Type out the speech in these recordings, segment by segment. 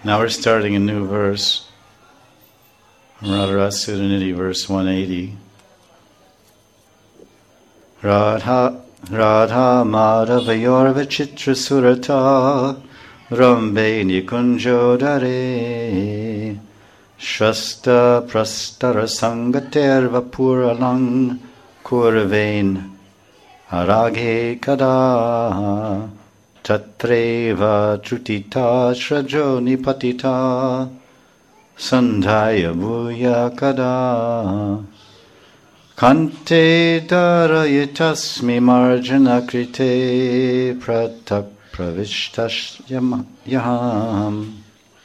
Now we're starting a new verse from Radharasa Sudhanidhi, verse 180. Radha Madhavayor Vichitra Surata Rambe Nikunjodare Shasta Prastara Sangater Vapuralang Kurvain Araghe Kada Tatreva Trutita Shrajo Nipatita Sandhaya Bhuya Kada Kante Darayitasmi Marjana Krite Pratak Pravishtash Yaham.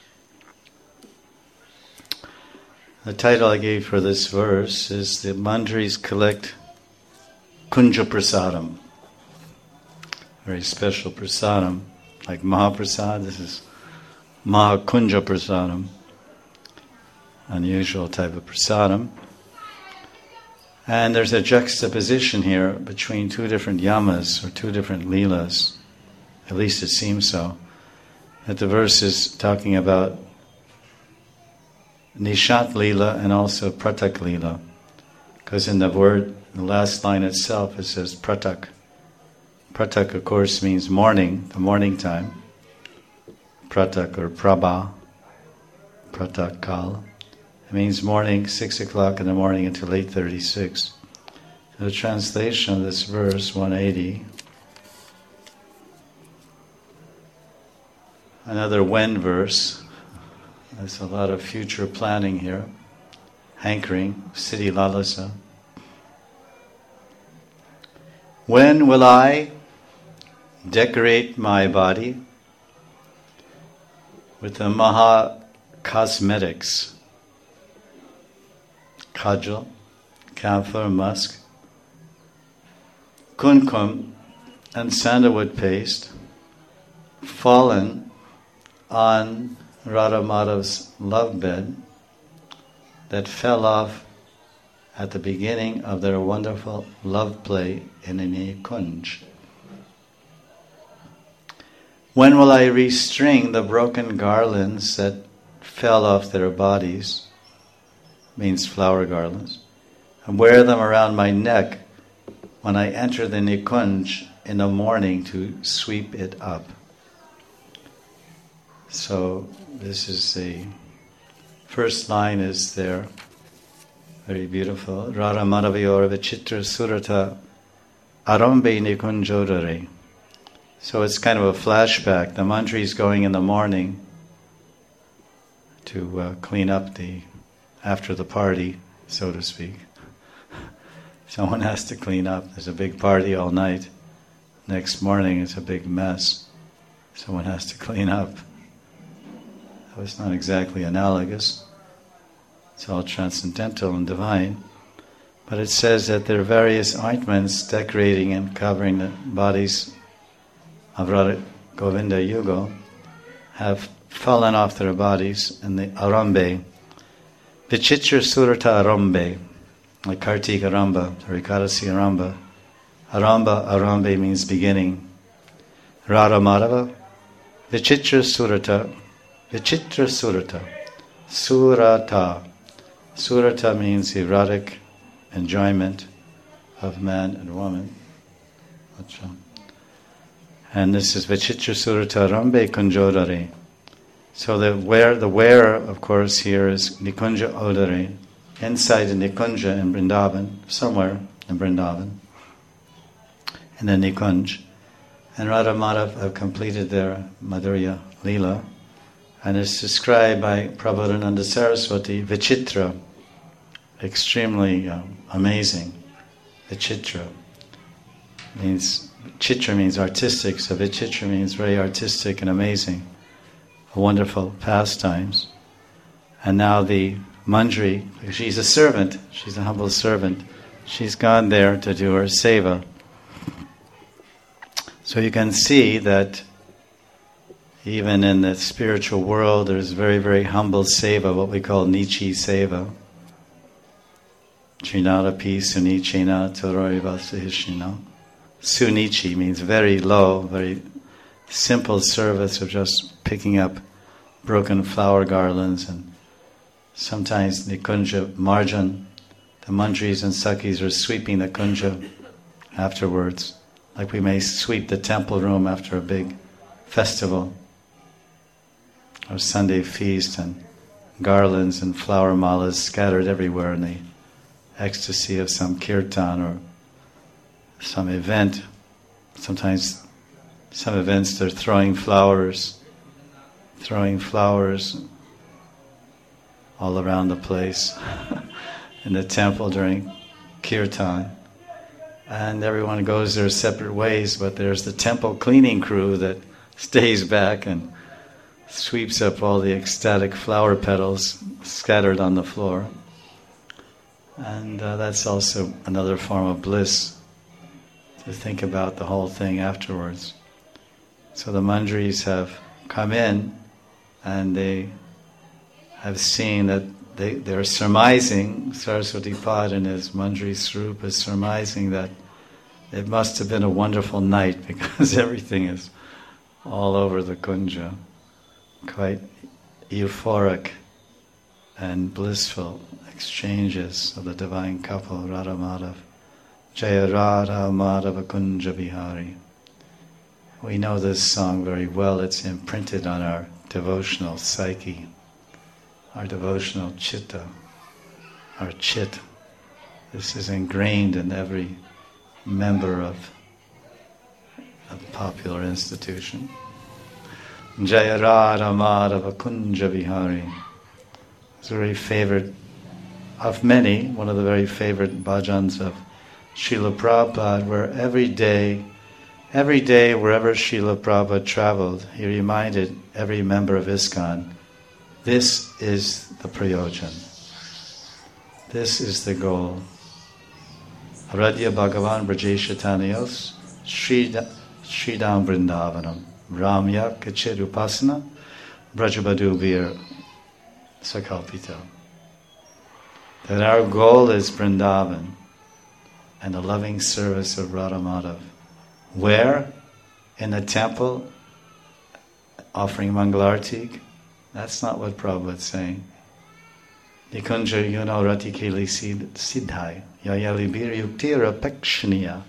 The title I gave for this verse is the Manjaris collect Kunja Prasadam. Very special prasadam, like Mahaprasad. This is Mahakunja Prasadam, unusual type of prasadam. And there's a juxtaposition here between two different yamas or two different leelas. At least it seems so. That the verse is talking about Nishat Leela and also Pratak Leela. Because in the word, the last line itself, it says Pratak. Pratak, of course, means morning, the morning time. Pratak or Prabha, Pratak Kal. It means morning, 6 o'clock in the morning until 8:36. The translation of this verse, 180. Another when verse. There's a lot of future planning here. Hankering, Siddhi Lalasa. When will I decorate my body with the Maha cosmetics? Kajal, camphor, musk, kumkum, and sandalwood paste, fallen on Radha Madhav's love bed that fell off at the beginning of their wonderful love play in Nikunj. When will I restring the broken garlands that fell off their bodies, means flower garlands, and wear them around my neck when I enter the Nikunj in the morning to sweep it up? So this is the first line is there, very beautiful. Radha Madhavayor Vichitra Surata Arambe Nikunjodare. So it's kind of a flashback. The mantra is going in the morning to clean up after the party, so to speak. Someone has to clean up. There's a big party all night. Next morning it's a big mess. Someone has to clean up. So it's not exactly analogous. It's all transcendental and divine. But it says that there are various ointments decorating and covering the bodies of Radha Govinda Yugal have fallen off their bodies in the Arambe. Vichitra Surata Arambe, like Kartika Aramba, or Ekadasi Aramba. Arambe means beginning. Radha Madhava, Vichitra Surata, Surata. Surata means erotic enjoyment of man and woman. And this is Vichitra Surata Rambe Kunjodare. So the wearer, of course, here is Nikunja Odare, inside the Nikunja in Vrindavan, somewhere in Vrindavan, in the Nikunj. And Radha Madhav have completed their Madhurya Leela, and it's described by Prabodhananda Saraswati, Vichitra, extremely amazing. Vichitra means, Chitra means artistic, so Vichitra means very artistic and amazing, wonderful pastimes. And now the Manjari, she's a servant, she's a humble servant, she's gone there to do her seva. So you can see that even in the spiritual world there's very, very humble seva, what we call Nichi seva. Trinadapi Sunichena Tororiva Sahishina. Sunichi means very low, very simple service of just picking up broken flower garlands, and sometimes the Kunja Marjan, the Manjaris and Sakis are sweeping the Kunja afterwards, like we may sweep the temple room after a big festival or Sunday feast, and garlands and flower malas scattered everywhere in the ecstasy of some kirtan or some event. Sometimes some events they're throwing flowers all around the place in the temple during kirtan. And everyone goes their separate ways, but there's the temple cleaning crew that stays back and sweeps up all the ecstatic flower petals scattered on the floor. And that's also another form of bliss, to think about the whole thing afterwards. So the Manjaris have come in and they have seen that they're surmising, Saraswati Pad in his Manjari Swarup is surmising that it must have been a wonderful night because everything is all over the Kunja, quite euphoric and blissful exchanges of the divine couple, Radha Madhav. Jaya Radha Madhava Kunja Bihari. We know this song very well. It's imprinted on our devotional psyche, our devotional chitta, our chit. This is ingrained in every member of a popular institution. Jaya Radha Madhava Kunja Bihari. It's a very favorite of many, one of the very favorite bhajans of Srila Prabhupada, where every day wherever Srila Prabhupada traveled, he reminded every member of ISKCON, this is the prayojan. This is the goal. Aradhya Bhagavan Brajesha Tanayos Sridham Vrindavanam Ramya Kachit Upasana Brajabadu Vir Sakalpita. That our goal is Vrindavan and the loving service of Radha Madhav. Where? In the temple, offering Mangalarti? That's not what Prabhupada is saying. Nikunja yuno ratikeli siddhai, yayalibir yuktira pekshniya.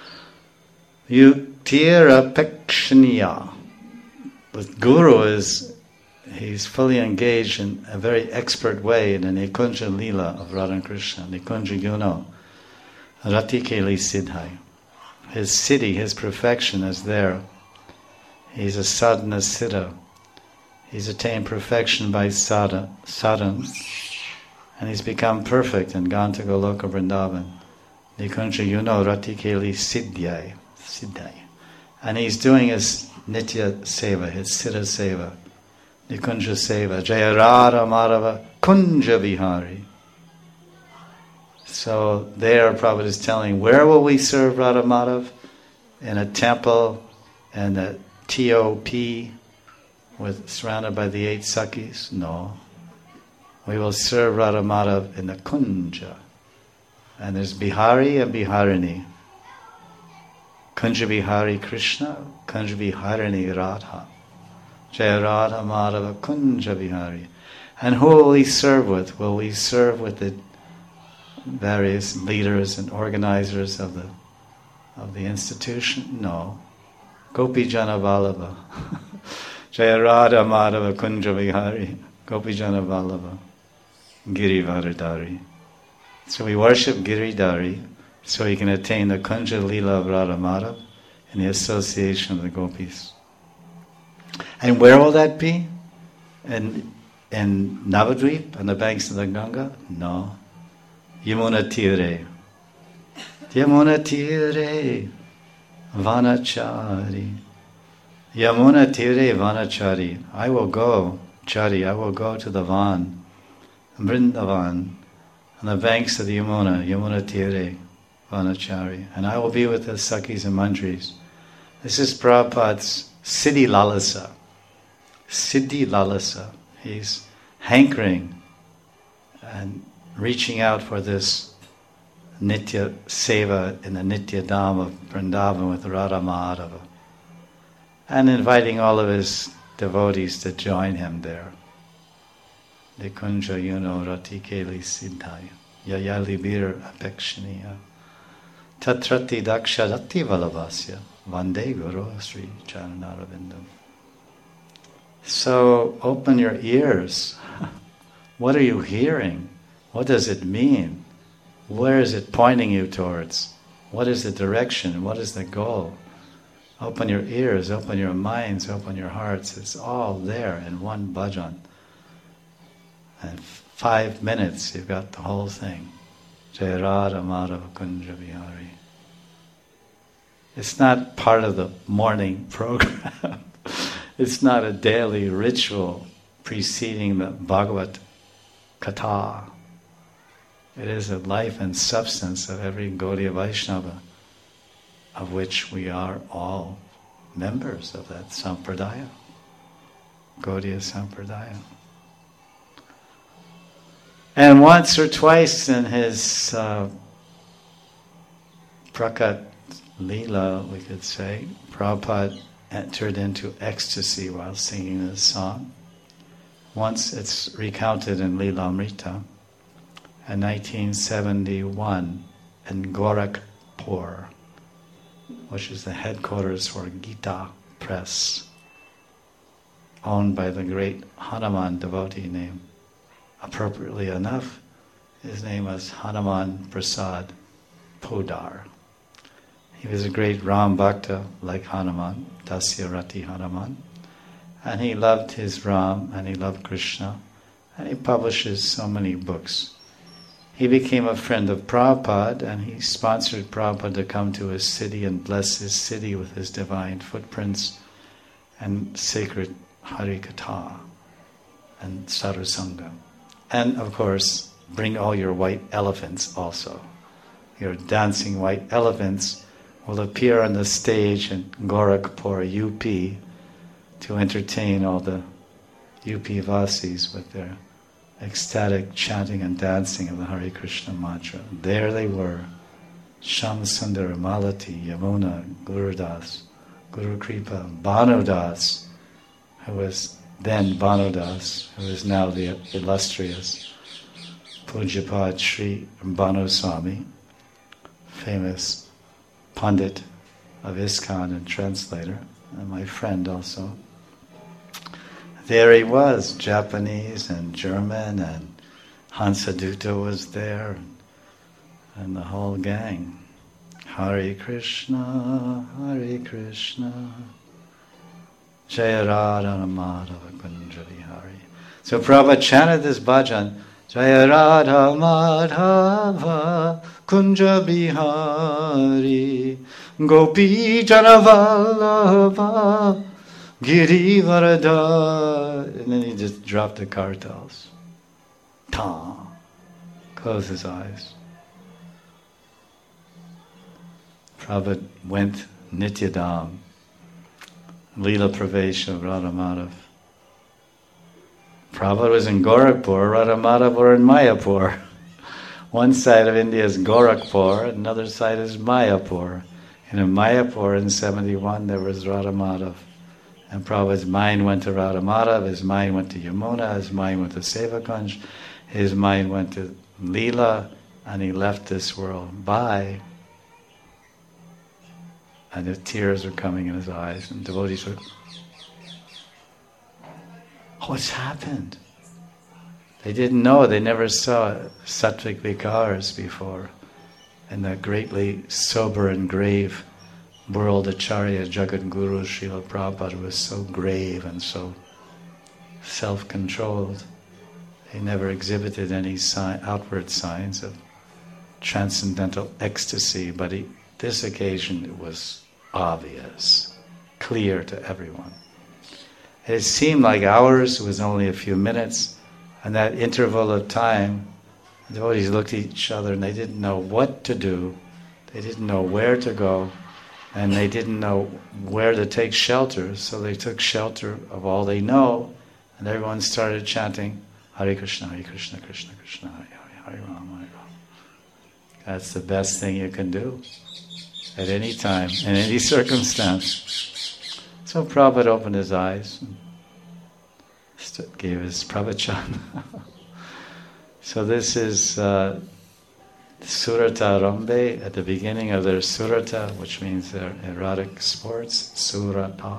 Yuktira pekshniya. The Guru he's fully engaged in a very expert way in the Nikunja Leela of Radha and Krishna. Nikunja yuno ratikeli siddhai. His siddhi, his perfection is there. He's a sadhana siddha. He's attained perfection by sadhana, and he's become perfect and gone to Goloka Vrindavan. Nikunja yuno ratikeli siddhai. And he's doing his nitya seva, his siddha seva, Nikunja seva, Jaya Radha Madhava Kunja Vihari. So there Prabhupada is telling, where will we serve Radha Madhav? In a temple and a TOP surrounded by the 8 Sakis? No. We will serve Radha Madhav in the Kunja. And there's Bihari and Biharini. Kunja Bihari Krishna, Kunja Biharini Radha. Jaya Radha Madhava Kunja Bihari. And who will we serve with? Will we serve with the various leaders and organizers of the institution? No. Gopi Jana Vallabha. Jaya Radha Madhava Kunja Vihari. Gopi Jana Vallabha. Girivardhari. So we worship Giridhari so he can attain the Kunja Leela of Radha Madhav in the association of the gopis. And where will that be? In Navadvip, on the banks of the Ganga? No. Yamuna Tire. Yamuna Tire Vanachari. Yamuna Tire Vanachari. I will go to the Van, Vrindavan, on the banks of the Yamuna Tire Vanachari. And I will be with the Sakis and Manjaris. This is Prabhupada's Siddhi Lalasa. Siddhi Lalasa. He's hankering and reaching out for this Nitya Seva in the Nitya Dham of Vrindavan with Radha Madhava. And inviting all of his devotees to join him there. Nikunja yuno ratikeli siddhaya yayali bir apekshaniya tatrati dakshadati valavasya vande guru sri charanarvindam. So open your ears. What are you hearing? What does it mean? Where is it pointing you towards? What is the direction? What is the goal? Open your ears, open your minds, open your hearts. It's all there in one bhajan. And 5 minutes, you've got the whole thing. Jai Radha Madhava Kunja Vihari. It's not part of the morning program. It's not a daily ritual preceding the Bhagavad Katha. It is the life and substance of every Gaudiya Vaishnava, of which we are all members of that Sampradaya, Gaudiya Sampradaya. And once or twice in his Prakat Leela, we could say, Prabhupada entered into ecstasy while singing this song. Once it's recounted in Leelamrita, in 1971 in Gorakhpur, which is the headquarters for Gita Press, owned by the great Hanuman devotee named, appropriately enough, his name was Hanuman Prasad Podar. He was a great Ram Bhakta like Hanuman, Dasya Rati Hanuman, and he loved his Ram and he loved Krishna, and he publishes so many books. He became a friend of Prabhupada, and he sponsored Prabhupada to come to his city and bless his city with his divine footprints and sacred Harikatha and Sarasanga. And of course, bring all your white elephants also. Your dancing white elephants will appear on the stage in Gorakhpur, UP, to entertain all the UP Vasis with their ecstatic chanting and dancing of the Hare Krishna mantra. There they were, Shamsundar, Malati, Yamuna, Gurudas, Guru Kripa, Bhanudas, who was then Bhanudas, who is now the illustrious Pujapad Sri Bhanu Swami, famous Pandit of ISKCON and translator, and my friend also. There he was, Japanese and German, and Hansadutta was there, and the whole gang. Hare Krishna, Jaya Radha Madhava Kunja Vihari. So Prabhupada chanted this bhajan, Jaya Radha Madhava Kunja Vihari, Gopi Jana Vallabha Giri Varada, and then he just dropped the kartals. Ta, closed his eyes. Prabhupada went Nityadam, Leela Pravesh of Radha Madhav. Prabhupada was in Gorakhpur, Radha Madhav were in Mayapur. One side of India is Gorakhpur, another side is Mayapur. And in Mayapur in 71 there was Radha Madhav. And Prabhupada's mind went to Radha Madhav, his mind went to Yamuna, his mind went to Sevakunj, his mind went to Leela, and he left this world. Bye. And the tears were coming in his eyes, and devotees were, what's happened? They didn't know, they never saw Sattvic Vikars before. And the greatly sober and grave World Acharya Jagat Guru Srila Prabhupada was so grave and so self-controlled. He never exhibited any outward signs of transcendental ecstasy, but this occasion it was obvious, clear to everyone. It seemed like hours, it was only a few minutes, and that interval of time, the devotees looked at each other and they didn't know what to do, they didn't know where to go, and they didn't know where to take shelter, so they took shelter of all they know, and everyone started chanting, Hare Krishna, Krishna Krishna, Hare Hare, Hare Rama, Hare Rama. That's the best thing you can do at any time, in any circumstance. So Prabhupada opened his eyes, and gave his pravachan. So this is Surata Rambe at the beginning of their Surata, which means their erotic sports, Surata.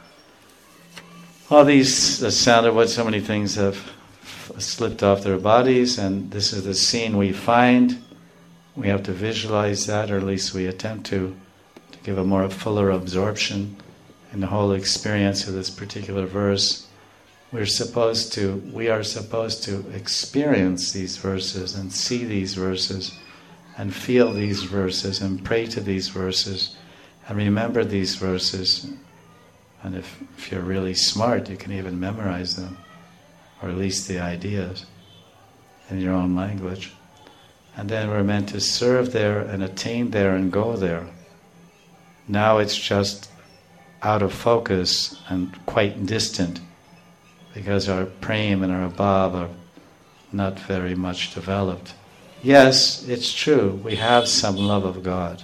All these, the sound of what so many things have slipped off their bodies, and this is the scene we find. We have to visualize that, or at least we attempt to give a more fuller absorption in the whole experience of this particular verse. We are supposed to experience these verses and see these verses and feel these verses and pray to these verses and remember these verses. And if you're really smart, you can even memorize them, or at least the ideas, in your own language. And then we're meant to serve there and attain there and go there. Now it's just out of focus and quite distant, because our prem and our bhav are not very much developed. Yes, it's true, we have some love of God.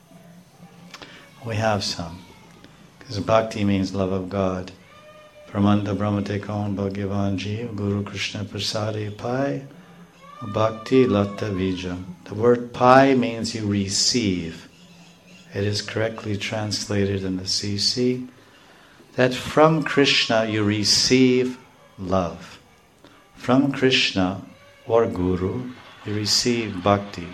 We have some. Because bhakti means love of God. Brahmanda Brahmate Kaun Bhagavan Jeev Guru Krishna Prasadi Pai Bhakti Latta Vijam. The word pai means you receive. It is correctly translated in the CC that from Krishna you receive love. From Krishna or Guru you receive bhakti,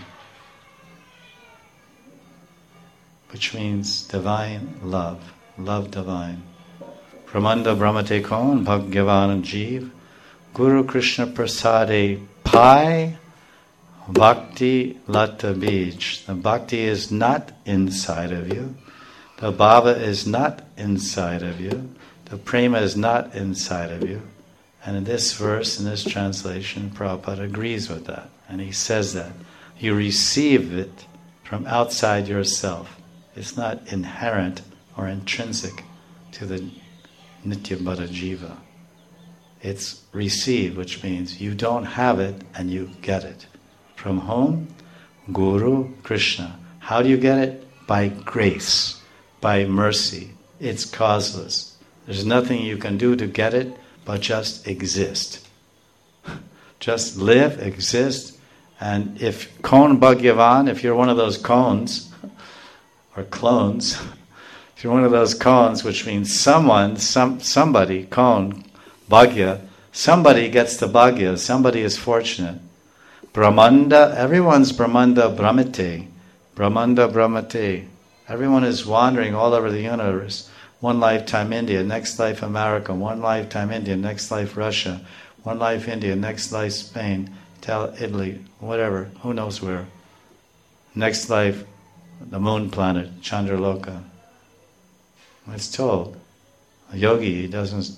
which means divine love, love divine. Brahmanda Brahmate Kaun Bhagavan Jeev Guru Krishna Prasade Pai Bhakti Latta Bij. The bhakti is not inside of you. The bhava is not inside of you. The prema is not inside of you. And in this verse, in this translation, Prabhupada agrees with that. And he says that. You receive it from outside yourself. It's not inherent or intrinsic to the Nityabhada Jiva. It's received, which means you don't have it and you get it. From whom? Guru Krishna. How do you get it? By grace, by mercy. It's causeless. There's nothing you can do to get it but just exist. Just live, exist, and if Kon Bhagavan, if you're one of those cones, or clones, if you're one of those cones, which means somebody, kon, bhagya, somebody gets the bhagya, somebody is fortunate. Brahmanda, everyone's Brahmanda Brahmate. Brahmanda Brahmate. Everyone is wandering all over the universe. One lifetime India, next life America, one lifetime India, next life Russia, one life India, next life Spain, Italy, whatever, who knows where. Next life, the moon planet, Chandraloka. It's told. A yogi, he doesn't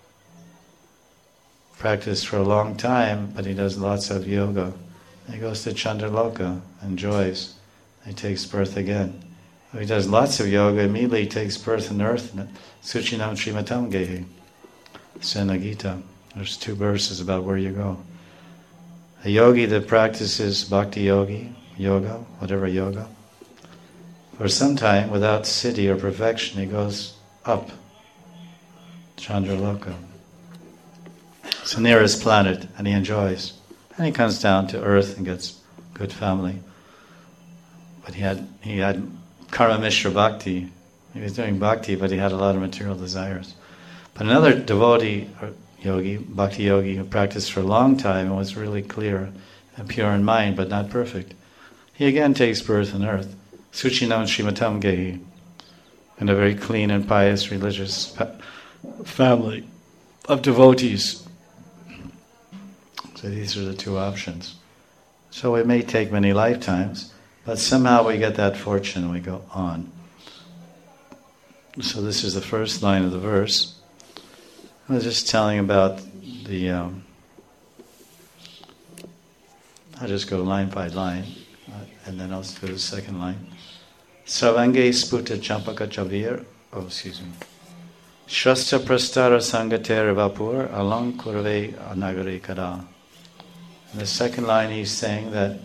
practice for a long time, but he does lots of yoga. He goes to Chandraloka, enjoys. He takes birth again. He does lots of yoga, immediately takes birth on earth. Suchinam Srimatam Gehi. Sena Gita. There's 2 verses about where you go. A yogi that practices bhakti yoga, whatever yoga, for some time without siddhi or perfection, he goes up, Chandraloka. It's the nearest planet, and he enjoys. And he comes down to earth and gets good family. But he had Karma Mishra Bhakti. He was doing bhakti, but he had a lot of material desires. But another devotee, or yogi, bhakti yogi, who practiced for a long time and was really clear and pure in mind, but not perfect, he again takes birth on earth. Suchinam Srimatam Gehi, in a very clean and pious religious family of devotees. So these are the 2 options. So it may take many lifetimes, but somehow we get that fortune and we go on. So this is the first line of the verse. I was just telling about the... I'll just go line by line, and then I'll do the second line. Savange sputa champaka chavir, Shrasta prastara sangater vapur alang kurve anagari kada. In the second line he's saying that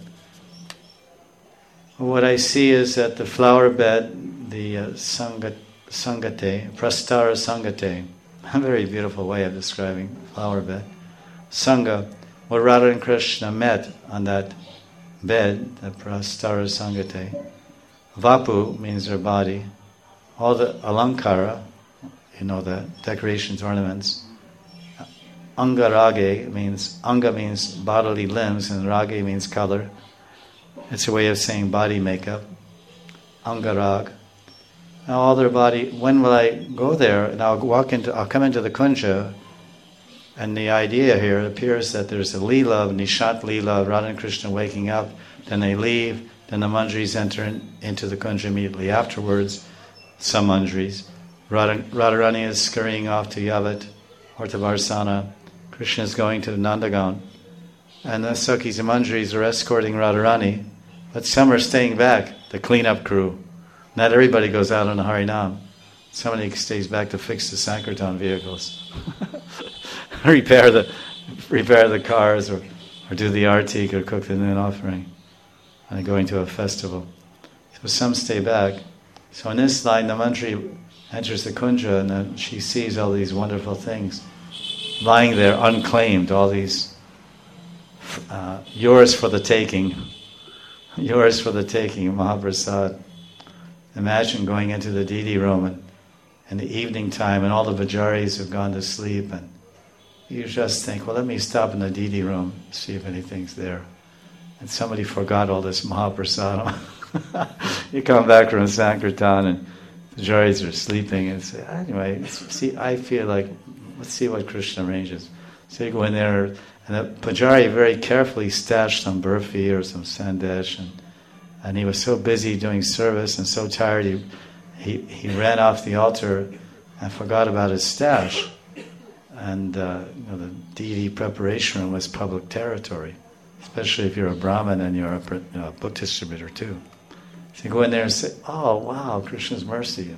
what I see is that the flower bed, the sangate, prastara sangate, A very beautiful way of describing flower bed. Sangha, where Radha and Krishna met on that bed, the Prastara Sangate. Vapu means their body. All the alankara, the decorations, ornaments. Angarage means, anga means bodily limbs, and rage means color. It's a way of saying body makeup. Angarag. Now all their body, when will I go there? And I'll come into the kunja, and the idea here appears that there's a Leela, Nishant Leela, Radha and Krishna waking up, then they leave, then the manjaris enter into the kunja immediately afterwards, some manjaris. Radharani is scurrying off to Yavat or to Varsana. Krishna is going to Nandagan. And the Sakhis and manjaris are escorting Radharani, but some are staying back, the cleanup crew. Not everybody goes out on a Harinam. Somebody stays back to fix the Sankirtan vehicles. repair the cars, or do the artik, or cook the noon offering, and going to a festival. So some stay back. So in this line, the mantri enters the kunja, and then she sees all these wonderful things lying there unclaimed, all these yours for the taking, Mahaprasad. Imagine going into the Didi room in the evening time, and all the Vajaris have gone to sleep, and you just think, well, let me stop in the Didi room, see if anything's there. And somebody forgot all this Mahaprasadam. You come back from Sankirtan, and the Vajaris are sleeping, and say, anyway, I feel like, let's see what Krishna arranges. So you go in there, and the Pujari very carefully stashed some burfi or some sandesh, and he was so busy doing service and so tired, he ran off the altar and forgot about his stash. And the deity preparation room was public territory, especially if you're a Brahmin and you're a book distributor too. So you go in there and say, oh wow, Krishna's mercy,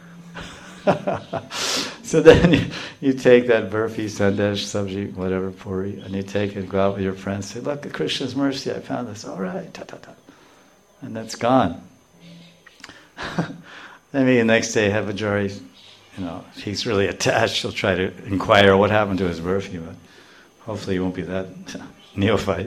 So then you take that burfi, sandesh, sabji, whatever, puri, and you take it, go out with your friends, say, look, Krishna's mercy, I found this, all right, ta-ta-ta. And that's gone. Maybe the next day have a jury, if he's really attached, he'll try to inquire what happened to his burfi, but hopefully he won't be that neophyte.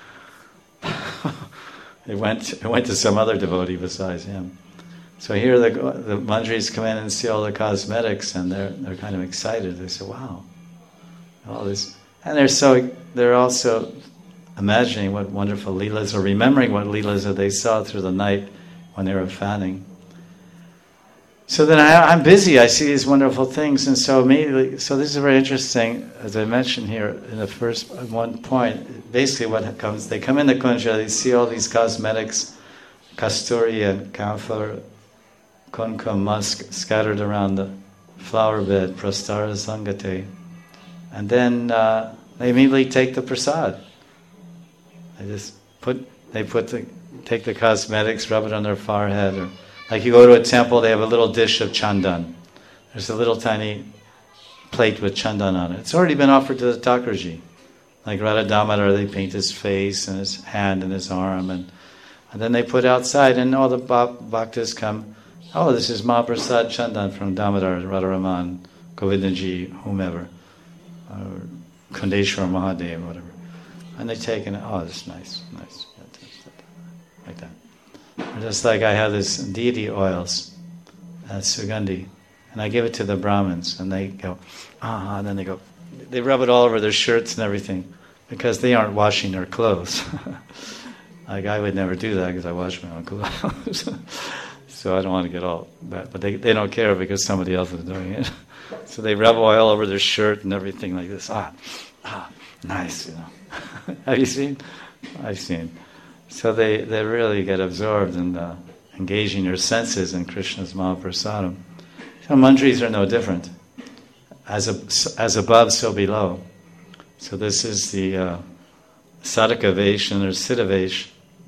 It went to some other devotee besides him. So here the manjaris come in and see all the cosmetics, and they're kind of excited. They say, wow, all this. And they're also imagining what wonderful leelas, or remembering what leelas that they saw through the night when they were fanning. So then I'm busy, I see these wonderful things, and so immediately, so this is very interesting, as I mentioned here in the first one point, basically what comes, they come in the kunja, they see all these cosmetics, kasturi and camphor, kumkum, musk, scattered around the flower bed, prastara sangate, and then they immediately take the prasad. Take the cosmetics, rub it on their forehead, or like you go to a temple, they have a little dish of chandan. There's a little tiny plate with chandan on it. It's already been offered to the Thakurji. Like Radha Damodar, they paint his face and his hand and his arm, and then they put outside, and all the bhaktas come, oh, this is Mahaprasad Chandan from Damodar, Radharaman, Govindaji, whomever, or Kundeshwar Mahadev, whatever. And they take it, oh, this is nice, like that. Just like I have this deity oils, Sugandhi, and I give it to the Brahmins, and they go, and then they rub it all over their shirts and everything, because they aren't washing their clothes. Like I would never do that, because I wash my own clothes. So I don't want to get all that, but they don't care because somebody else is doing it. So they rub oil over their shirt and everything like this. Nice, Have you seen? I've seen. So they really get absorbed in engaging their senses in Krishna's Mahaprasadam. So manjaris are no different. As above, so below. So this is the sadhaka vesh and their siddha vesh.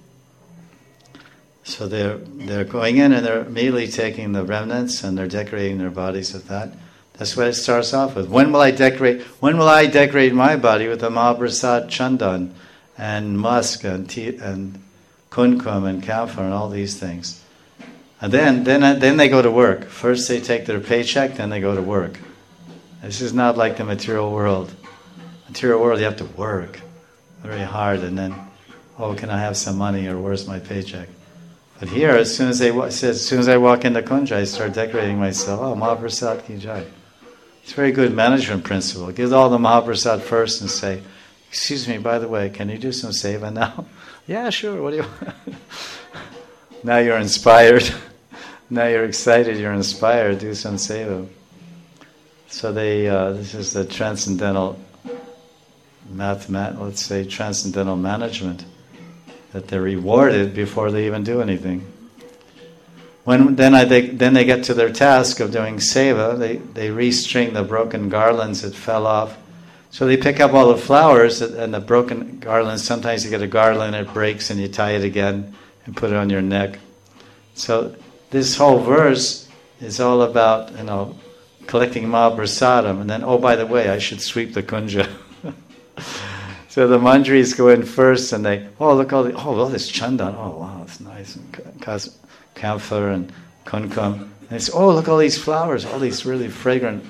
So they're going in and they're immediately taking the remnants and they're decorating their bodies with that. That's what it starts off with. When will I decorate my body with the Mahaprasad Chandan and musk and kunkum and camphor and all these things? And then they go to work. First they take their paycheck, then they go to work. This is not like the material world. Material world, you have to work very hard, and then, oh, can I have some money, or where's my paycheck? But here, as soon as I walk into Kunja, I start decorating myself. Oh, Mahaprasad ki jai. It's a very good management principle. Give all the Mahaprasad first and say, excuse me, by the way, can you do some seva now? Yeah, sure, what do you want? Now you're inspired. Now you're excited, you're inspired, do some seva. So this is the transcendental let's say transcendental management, that they're rewarded before they even do anything. Then they get to their task of doing seva, they restring the broken garlands that fell off. So they pick up all the flowers and the broken garlands. Sometimes you get a garland, it breaks, and you tie it again and put it on your neck. So this whole verse is all about, collecting Mahaprasadam, and then, oh, by the way, I should sweep the kunja. So the manjaris go in first, and they, all this chandan, oh wow, it's nice, and camphor and kunkam. And they say, oh, look, all these flowers, all these really fragrant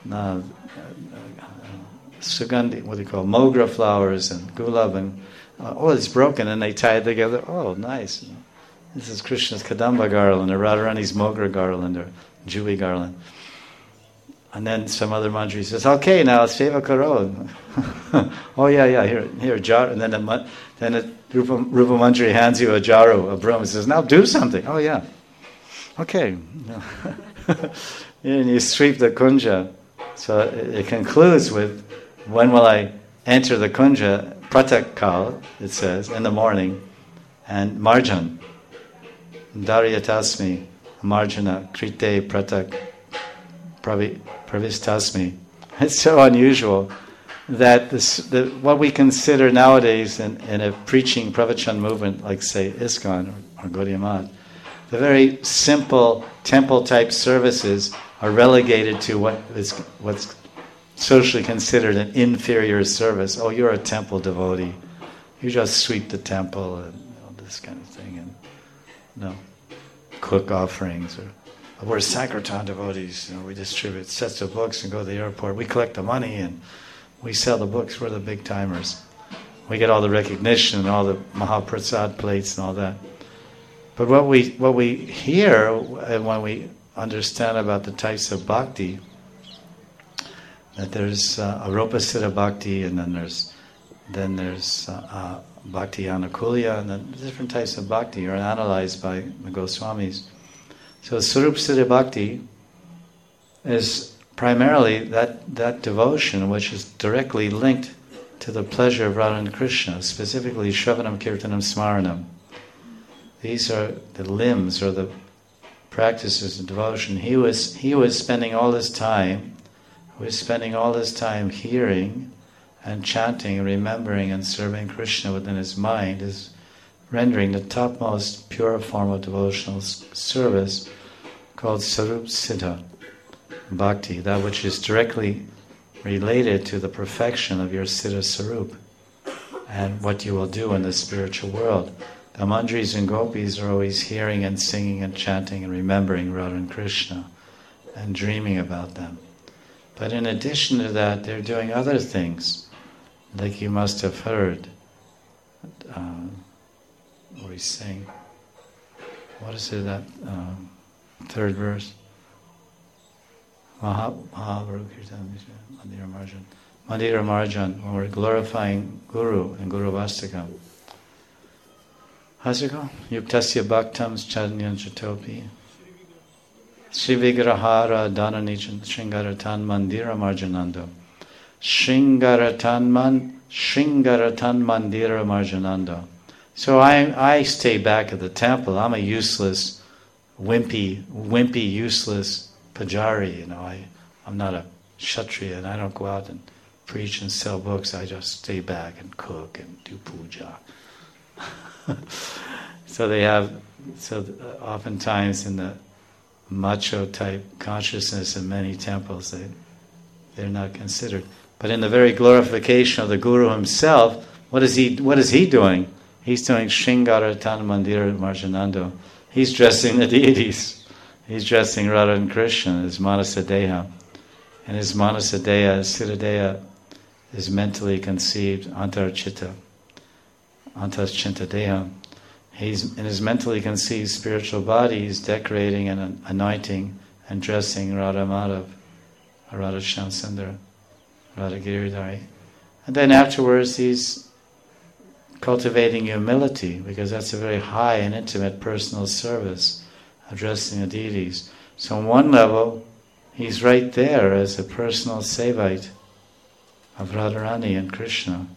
sugandhi, mogra flowers and gulab, and it's broken, and they tie it together. Oh, nice. This is Krishna's Kadamba garland, or Radharani's mogra garland, or Juhi garland. And then some other manjari says, okay, now seva karo. Oh yeah, here, jar. And then Rupa Manjari hands you a jaru, a broom, and says, now do something. Oh yeah. Okay. And you sweep the kunja. So it concludes with, when will I enter the kunja? Pratak kal, it says, in the morning. And marjan. Daryatasmi, marjana, krite pratak, pravistasmi. It's so unusual that what we consider nowadays in a preaching pravachan movement, like say ISKCON or Gaudiya Math, the very simple temple-type services are relegated to what's socially considered an inferior service. Oh, you're a temple devotee. You just sweep the temple and this kind of thing, and cook offerings. Or we're Sankirtan devotees. We distribute sets of books and go to the airport. We collect the money and we sell the books. We're the big timers. We get all the recognition and all the Mahaprasad plates and all that. But what we hear and when we understand about the types of bhakti, that there's Arupa Siddha Bhakti, and then there's Bhakti Anukulya, and then different types of bhakti are analyzed by the Goswamis. So Sarup Siddha Bhakti is primarily that devotion which is directly linked to the pleasure of Radha and Krishna, specifically Shravanam, Kirtanam, Smaranam. These are the limbs or the practices of devotion. He was spending all his time hearing and chanting, remembering and serving Krishna within his mind, is rendering the topmost pure form of devotional service called Sarup Siddha Bhakti, that which is directly related to the perfection of your Siddha Sarup and what you will do in the spiritual world. The manjaris and gopis are always hearing and singing and chanting and remembering Radha and Krishna and dreaming about them. But in addition to that, they're doing other things, like you must have heard. What he's saying. What is it, that third verse? Mandira Marjan, when we're glorifying Guru and Guru Vastakam. How's it go? Yuktasya Bhaktams Charanyan Chatopi. Sri Vigrahara Dhananijan Shringaratan Mandira Marjananda. Shringaratan Mandira Marjananda. So I stay back at the temple. I'm a useless, wimpy, useless pujari. I'm not a kshatriya, and I don't go out and preach and sell books. I just stay back and cook and do puja. So oftentimes in the macho type consciousness in many temples, they're not considered. But in the very glorification of the Guru himself, what is he doing? He's doing Shringaratan Mandira Marjanando. He's dressing the deities. He's dressing Radha and Krishna as Manasadeha. And his Manasadeya, Siradeya, is mentally conceived, Antarchitta Deha. He's in his mentally conceived spiritual body, he's decorating and anointing and dressing Radha Madhav, Radha Shyamsundar, Radha Giridhari. And then afterwards he's cultivating humility, because that's a very high and intimate personal service, addressing the deities. So on one level, he's right there as a personal sevite of Radharani and Krishna.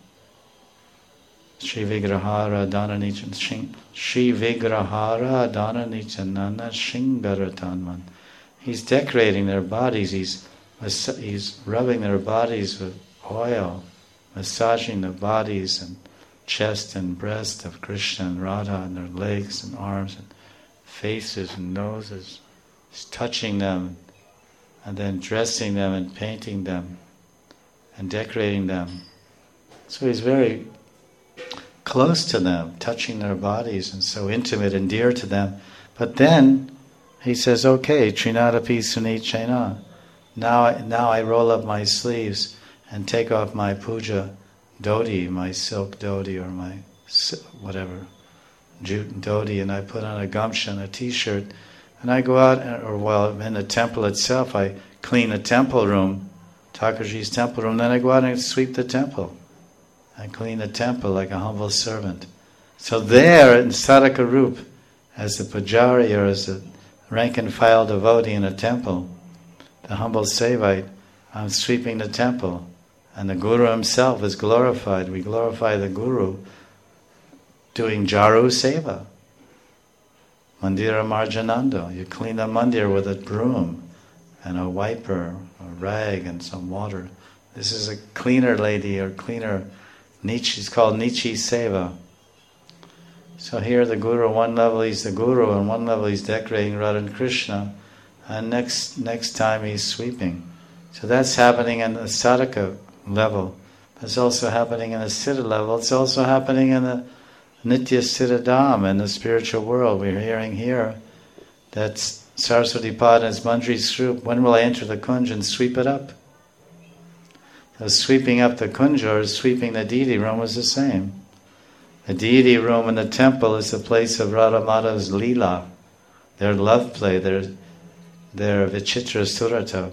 Shri Vigrahara Dhananichan Shri Vigrahara Dhananichanana Shingaratanman. He's decorating their bodies, he's rubbing their bodies with oil, massaging the bodies and chest and breast of Krishna and Radha, and their legs and arms and faces and noses. He's touching them and then dressing them and painting them and decorating them. So he's very close to them, touching their bodies, and so intimate and dear to them. But then he says, okay, Trinadapi Sunit Chaina. Now I roll up my sleeves and take off my puja dhoti, my silk dhoti, or my whatever, jute dhoti, and I put on a gamsha, a t-shirt, and I go out, in the temple itself, I clean the temple room, Thakurji's temple room, then I go out and sweep the temple. I clean the temple like a humble servant. So there, in Sadhaka Rup, as the pujari or as the rank and file devotee in a temple, the humble sevite, I'm sweeping the temple. And the Guru himself is glorified. We glorify the Guru doing Jaru Seva. Mandira Marjanando. You clean the mandir with a broom and a wiper, a rag and some water. This is a cleaner lady or cleaner Nichi. It's called Nichi Seva. So here the Guru, on one level he's the Guru, on one level he's decorating Radha and Krishna, and next time he's sweeping. So that's happening in the sadhaka level. It's also happening in the siddha level. It's also happening in the Nitya Siddha Dham, in the spiritual world. We're hearing here that Saraswati Pada is Manjri Srup. When will I enter the kunj and sweep it up? So sweeping up the kunj or sweeping the deity room was the same. The deity room in the temple is the place of Radha Madhav's Leela, their love play, their Vichitra Surata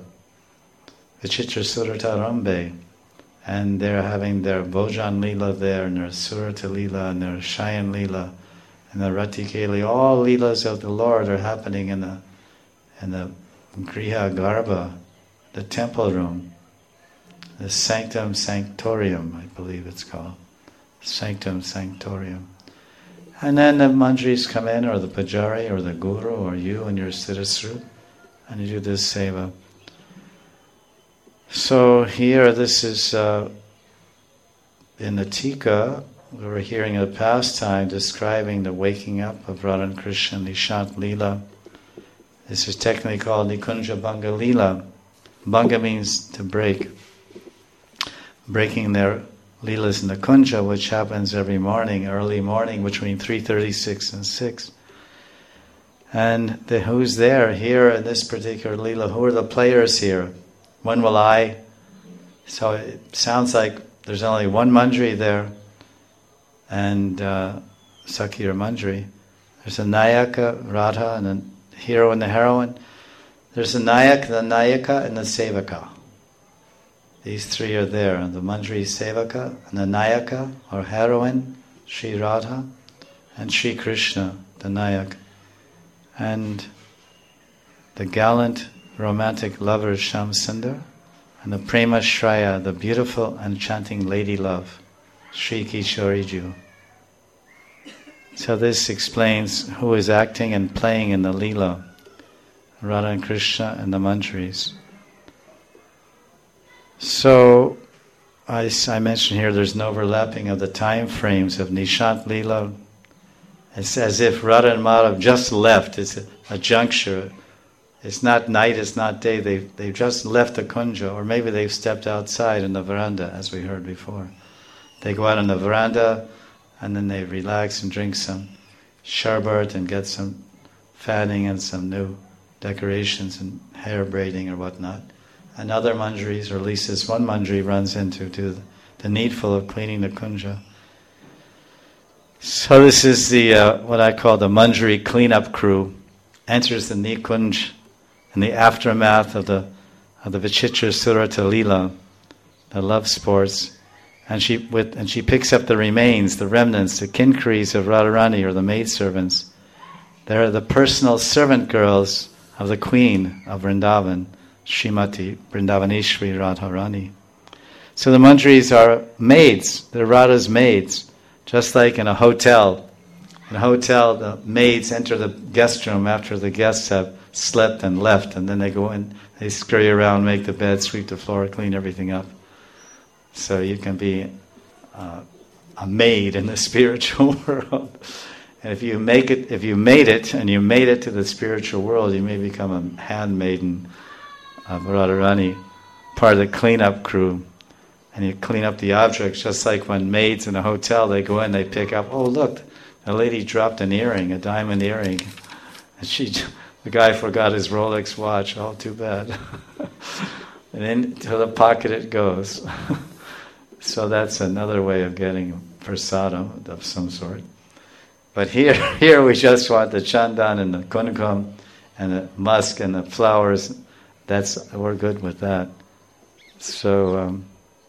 Rambe. And they're having their Bhojan Leela there, and their Surata Leela, and their Shayan Leela, and the Ratikeli. All Leelas of the Lord are happening in the Griha Garbha, the temple room, the Sanctum Sanctorium, I believe it's called. Sanctum Sanctorium. And then the manjaris come in, or the pujari, or the guru, or you and your siddhasrup, and you do this seva. So here, this is in the Tika, we were hearing a pastime describing the waking up of Radha and Krishna, Nishant Leela. This is technically called Nikunja Bhanga Leela. Bhanga means to break. Breaking their Leelas in the Kunja, which happens every morning, early morning, between 3:36 and 6. And who's there here in this particular Leela? Who are the players here? When will I? So it sounds like there's only one manjari there, and Sakhi or manjari. There's a Nayaka, Radha, and a hero and the heroine. There's a Nayak, the Nayaka, and the Sevaka. These three are there, the manjari Sevaka, and the Nayaka, or heroine, Sri Radha, and Sri Krishna, the Nayak. And the gallant romantic lover Shyamsundar, and the Prema Shraya, the beautiful and enchanting lady love, Sri Kishoriju. So this explains who is acting and playing in the Leela, Radha and Krishna and the manjaris. So I mentioned here there's an overlapping of the time frames of Nishant Leela. It's as if Radha and Madhav just left. It's a juncture. It's not night, it's not day. They've just left the kunja, or maybe they've stepped outside in the veranda, as we heard before. They go out on the veranda, and then they relax and drink some sharbat and get some fanning and some new decorations and hair braiding or whatnot. and other manjaris, or at least this one manjari runs into, to the needful of cleaning the kunja. So this is the what I call the manjari cleanup crew. Enters the Nikunj in the aftermath of the Vichitra Surata Leela, the love sports, and she picks up the remains, the remnants, the kinkaris of Radharani, or the maidservants. They're the personal servant girls of the Queen of Vrindavan, Srimati Vrindavaneshwari Radharani. So the manjaris are maids, they're Radha's maids, just like in a hotel. In a hotel, the maids enter the guest room after the guests have slept and left, and then they go in, they scurry around, make the bed, sweep the floor, clean everything up. So you can be a maid in the spiritual world. And if you made it to the spiritual world, you may become a handmaiden of Radharani, part of the cleanup crew. And you clean up the objects, just like when maids in a hotel, they go in, they pick up, oh look, the lady dropped an earring, a diamond earring. And the guy forgot his Rolex watch, oh too bad. And into the pocket it goes. So that's another way of getting prasadam of some sort. But here we just want the chandan and the kumkum and the musk and the flowers. We're good with that. So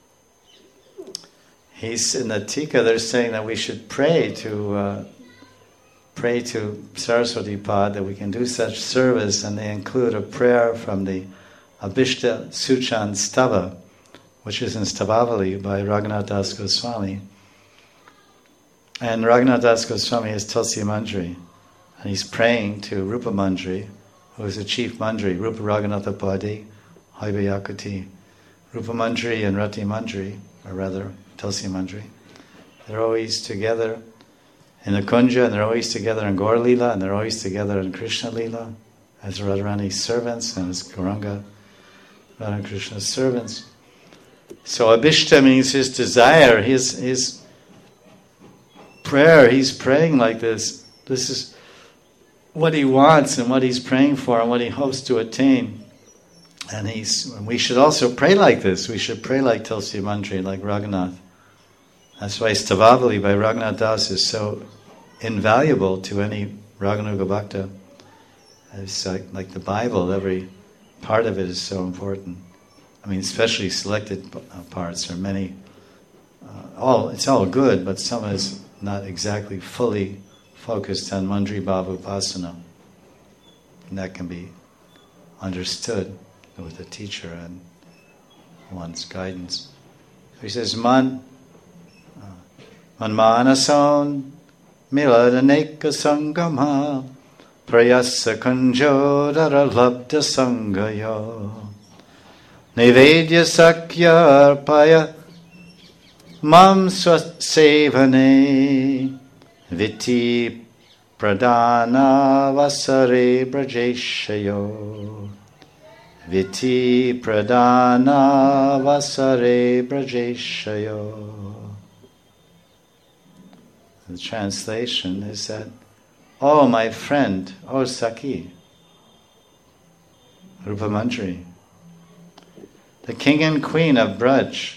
he's in the Tika. They're saying that we should pray to Saraswati Pad, that we can do such service, and they include a prayer from the Abhishta Suchan Stava, which is in Stavavali by Raghunath Das Goswami. And Raghunath Das Goswami is Tulsi Manjari, and he's praying to Rupa Manjari, who is the chief Manjari, Rupa Raghunatha Padi, Haiva Yakuti. Rupa Manjari and Rati Manjari, or rather Tulsi Manjari, they're always together in the Kunja, and they're always together in Gaur Leela, and they're always together in Krishna Leela, as Radharani's servants and as Gauranga, Radha Krishna's servants. So Abhishta means his desire, his prayer. He's praying like this. This is what he wants and what he's praying for and what he hopes to attain. And we should also pray like this. We should pray like Tulsi Manjari, like Raghunath. That's why Stavavali by Raghunath Das is so invaluable to any Raganuga Bhakta. It's like the Bible, every part of it is so important. I mean, especially selected parts. There are many. It's all good, but some is not exactly fully focused on Manjari Bhava Upasana. And that can be understood with a teacher and one's guidance. So he says, Manmanason miladaneka sangama prayasa kanjodara labda sangayo Nivedya sakya arpaya mam swasevane viti pradana vasare brajeshayo viti pradana vasare brajeshayo. The translation is that, oh my friend, oh Saki, Rupa Manjari, the king and queen of Braj,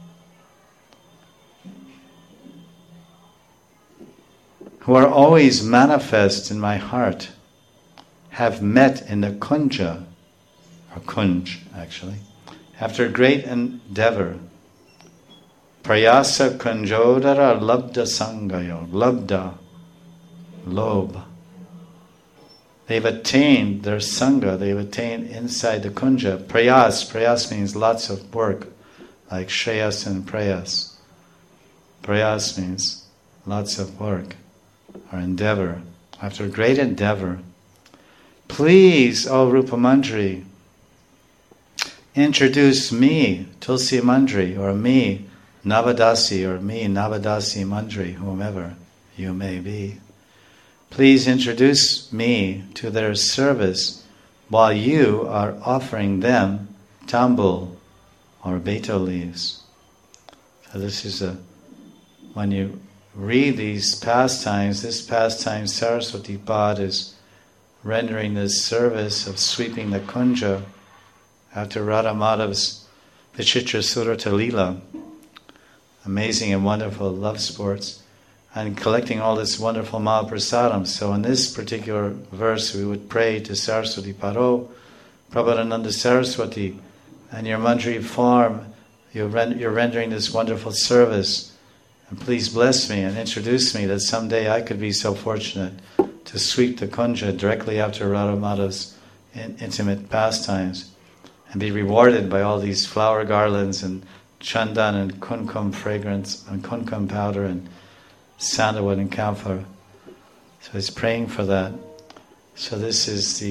who are always manifest in my heart, have met in the Kunja, or Kunj actually, after great endeavor. Prayasa Kunjodara Labda Sangayo, Labda, Lob. They've attained their Sangha, they've attained inside the Kunja. Prayas means lots of work, like Shreyas and Prayas. Prayas means lots of work, or endeavor. After great endeavor, please, O Rupa Manjari, introduce me, Tulsi Manjari, or me, Navadasi, or me, Navadasi Manjari, whomever you may be. Please introduce me to their service while you are offering them tambul or betel leaves. So this is when you read these pastimes, this pastime Saraswati Pad is rendering this service of sweeping the kunja after Radha Madhav's Vichitra Surata Leela, amazing and wonderful love sports, and collecting all this wonderful Mahaprasadam. So in this particular verse, we would pray to Saraswati Paro, Prabhupada Saraswati, and your Manjari form, you're rendering this wonderful service. And please bless me and introduce me that someday I could be so fortunate to sweep the Kunja directly after Radha Madhav's intimate pastimes and be rewarded by all these flower garlands and chandan and kumkum fragrance and kumkum powder and sandalwood and camphor. So he's praying for that. So this is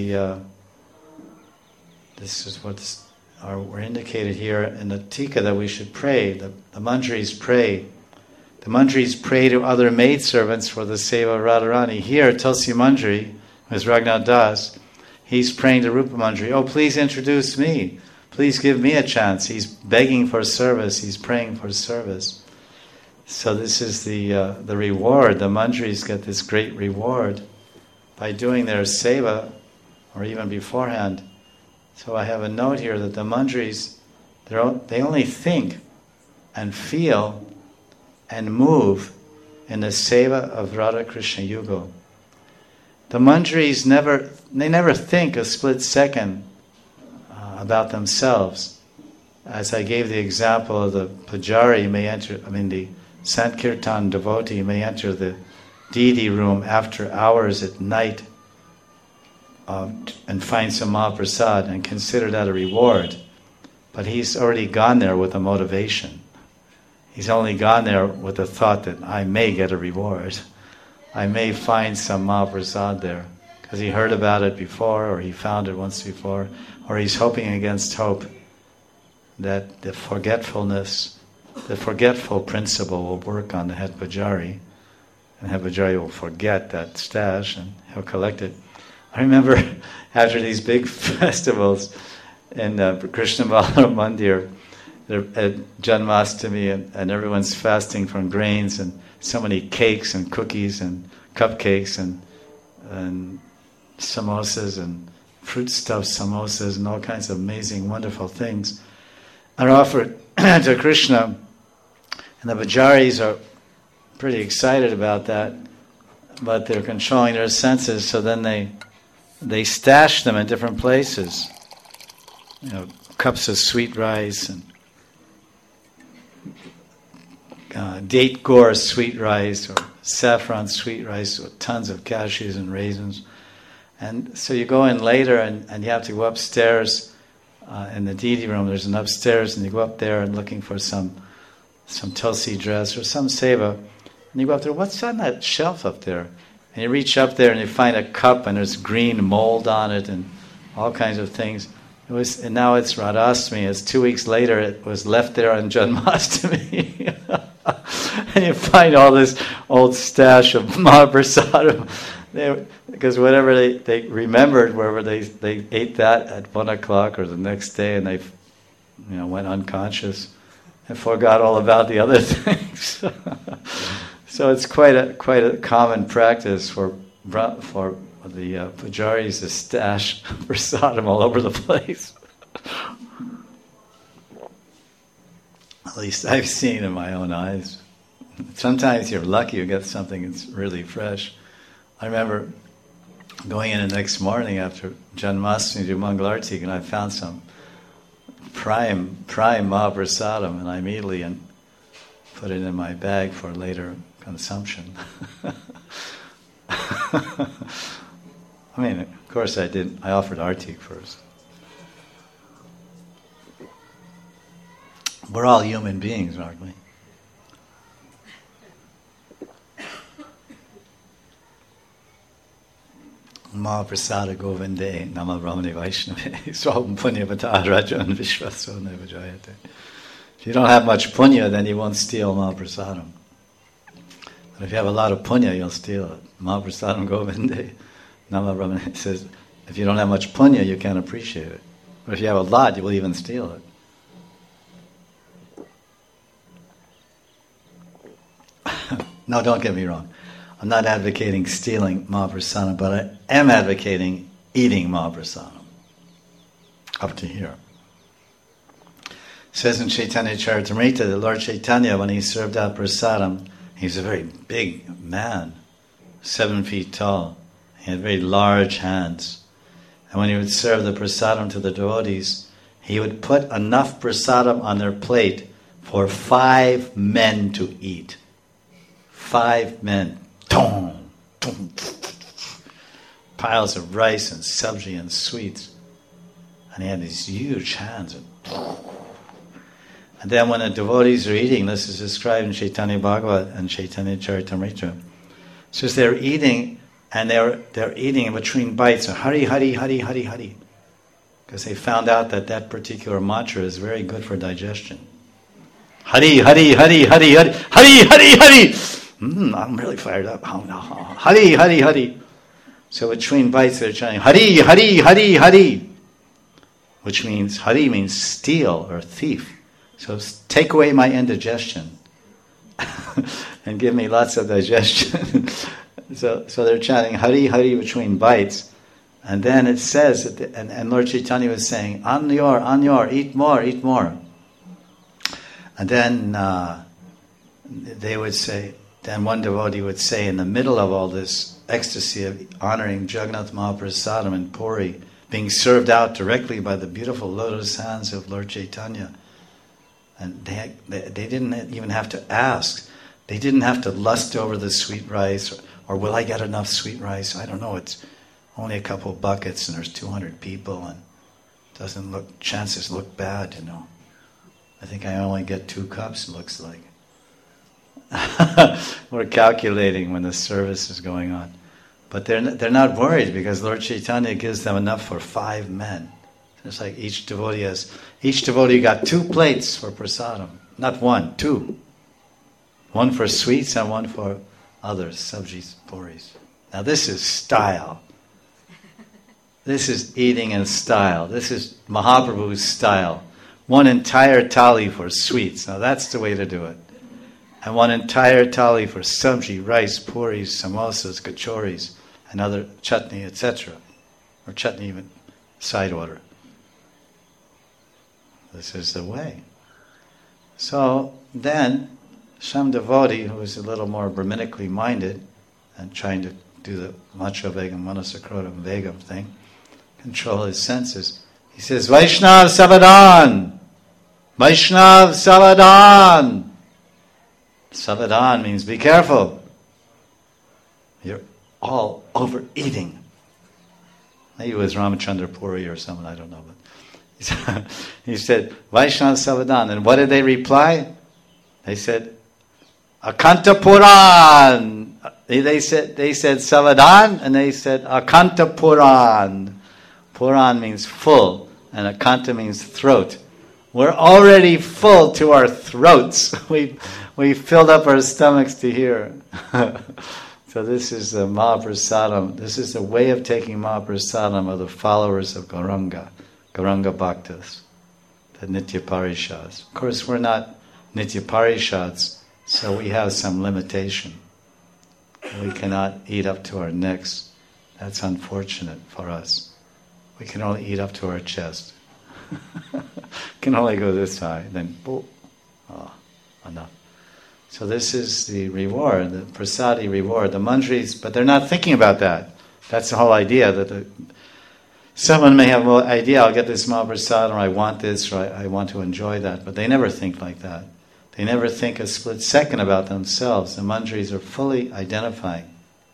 what's we're indicated here in the Tika that we should pray. The Manjaris pray. The Manjaris pray to other maidservants for the seva of Radharani. Here, Tulsi Manjari, who is Raghunath Das, he's praying to Rupa Manjari, oh, please introduce me. Please give me a chance. He's begging for service. He's praying for service. So this is the reward. The Manjaris get this great reward by doing their seva, or even beforehand. So I have a note here that the Manjaris, they only think and feel and move in the seva of Radha Krishna Yugal. The Manjaris never think a split second about themselves. As I gave the example of the Pujari the Sankirtan devotee may enter the deity room after hours at night and find some Mahaprasad and consider that a reward. But he's already gone there with a motivation. He's only gone there with the thought that I may get a reward. I may find some Mahaprasad there because he heard about it before, or he found it once before, or he's hoping against hope that the forgetful principle will work on the head Pujari, and head Pujari will forget that stash and he'll collect it. I remember after these big festivals in Krishna Balaram Mandir, at Janmashtami, and everyone's fasting from grains, and so many cakes and cookies and cupcakes and samosas and fruit stuffed samosas and all kinds of amazing, wonderful things are offered to Krishna. And the Pujaris are pretty excited about that, but they're controlling their senses, so then they stash them in different places. Cups of sweet rice and date gore sweet rice or saffron sweet rice with tons of cashews and raisins. And so you go in later and you have to go upstairs in the deity room. There's an upstairs, and you go up there and looking for some tulsi dress or some seva. And you go up there, what's on that shelf up there? And you reach up there and you find a cup and there's green mold on it and all kinds of things. And now it's Radhastami. It's 2 weeks later. It was left there on Janmashtami. And you find all this old stash of Mahaprasadam. Because whatever they remembered, wherever they ate that at 1 o'clock or the next day, and they went unconscious and forgot all about the other things. So it's quite a common practice for the pujaris to stash prasadam all over the place. At least I've seen in my own eyes. Sometimes you're lucky you get something that's really fresh. I remember going in the next morning after Janmashtami to do Mangalarti, and I found some prime Mahaprasadam, and I immediately put it in my bag for later consumption. I mean, of course I didn't. I offered artik first. We're all human beings, aren't we? Mahaprasada Govinde Nama Brahmane Vaishnave Swabam Punya Vata Rajan Vishvaso Neva Jayate. If you don't have much punya, then you won't steal Mahaprasadam. But if you have a lot of punya, you'll steal it. Mahaprasadam Govinde Nama Brahmane says, if you don't have much punya, you can't appreciate it. But if you have a lot, you will even steal it. No, don't get me wrong. I'm not advocating stealing Mahaprasadam, but I am advocating eating Mahaprasadam. Up to here. says in Chaitanya Charitamrita that Lord Chaitanya, when he served out prasadam, he was a very big man, 7 feet tall. He had very large hands. And when he would serve the prasadam to the devotees, he would put enough prasadam on their plate for 5 men to eat. 5 men. Tom, tom, piles of rice and sabji and sweets. And he had these huge hands. And then when the devotees are eating, this is described in Chaitanya Bhagavat and Chaitanya Charitamrita. So they're eating, and they're eating in between bites. So Hari, Hari, Hari, Hari, Hari. Because they found out that particular mantra is very good for digestion. Hari, Hari, Hari, Hari, Hari, Hari, Hari, Hari. I'm really fired up. Hari, Hari, Hari. So between bites they're chanting Hari, Hari, Hari, Hari. Which means, Hari means steal or thief. So take away my indigestion and give me lots of digestion. So they're chanting Hari, Hari between bites. And then it says, and Lord Chaitanya was saying, Anyor, eat more, eat more. And then they would say, then one devotee would say, in the middle of all this ecstasy of honoring Jagannath Mahaprasadam and Puri, being served out directly by the beautiful lotus hands of Lord Chaitanya, and they didn't even have to ask. They didn't have to lust over the sweet rice, or will I get enough sweet rice? I don't know, it's only a couple of buckets and there's 200 people and chances look bad, I think I only get 2 cups, looks like. We're calculating when the service is going on. But they're not worried because Lord Chaitanya gives them enough for 5 men. It's like each devotee got 2 plates for prasadam. Not 1, 2. 1 for sweets and 1 for others, sabjis, puris. Now this is style. This is eating in style. This is Mahaprabhu's style. 1 entire thali for sweets. Now that's the way to do it. And 1 entire thali for sabji, rice, puris, samosas, kachoris, and other chutney, etc. Or chutney even, side order. This is the way. So then, some devotee who is a little more Brahminically minded and trying to do the Macho Vegam, Manasakrodam Vegam thing, control his senses, he says, Vaishnav Savadan! Vaishnav Savadan! Savadan means be careful. You're all overeating. Maybe it was Ramachandra Puri or someone, I don't know. But he said, Vaishnav Savadan. And what did they reply? They said, Akanta Puran. They said Savadan, and they said Akanta Puran. Puran means full, and Akanta means throat. We're already full to our throats. We filled up our stomachs to here. So this is the Mahaprasadam. This is the way of taking Mahaprasadam of the followers of Gauranga Bhaktas, the Nitya Parishads. Of course, we're not Nitya Parishads, so we have some limitation. We cannot eat up to our necks. That's unfortunate for us. We can only eat up to our chest. Can only go this high, then enough. So this is the reward, the prasadi reward, the manjaris, but they're not thinking about that. That's the whole idea, that someone may have an idea, I'll get this Mahaprasad, or I want this, or I want to enjoy that, but they never think like that. They never think a split second about themselves. The manjaris are fully identifying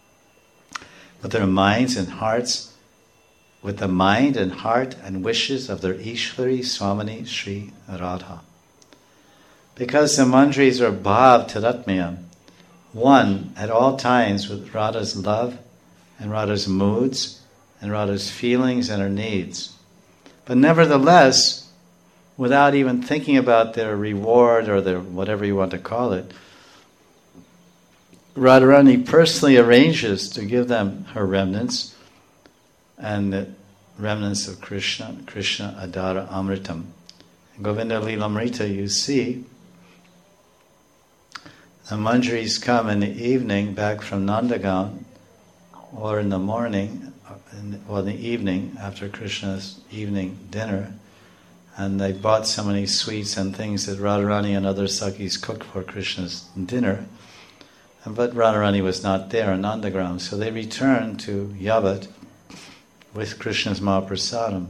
with their minds and hearts, with the mind and heart and wishes of their Ishwari Swamini Sri Radha. Because the manjaris are bhav tadatmaya, one at all times with Radha's love and Radha's moods and Radha's feelings and her needs. But nevertheless, without even thinking about their reward or their whatever you want to call it, Radharani personally arranges to give them her remnants and the remnants of Krishna Adara Amritam. In Govinda Lilamrita you see the manjaris come in the evening back from Nandagaon, or in the morning, or in the evening after Krishna's evening dinner, and they bought so many sweets and things that Radharani and other Sakhis cooked for Krishna's dinner. But Radharani was not there in Nandagram, so they returned to Yavat with Krishna's Mahaprasadam.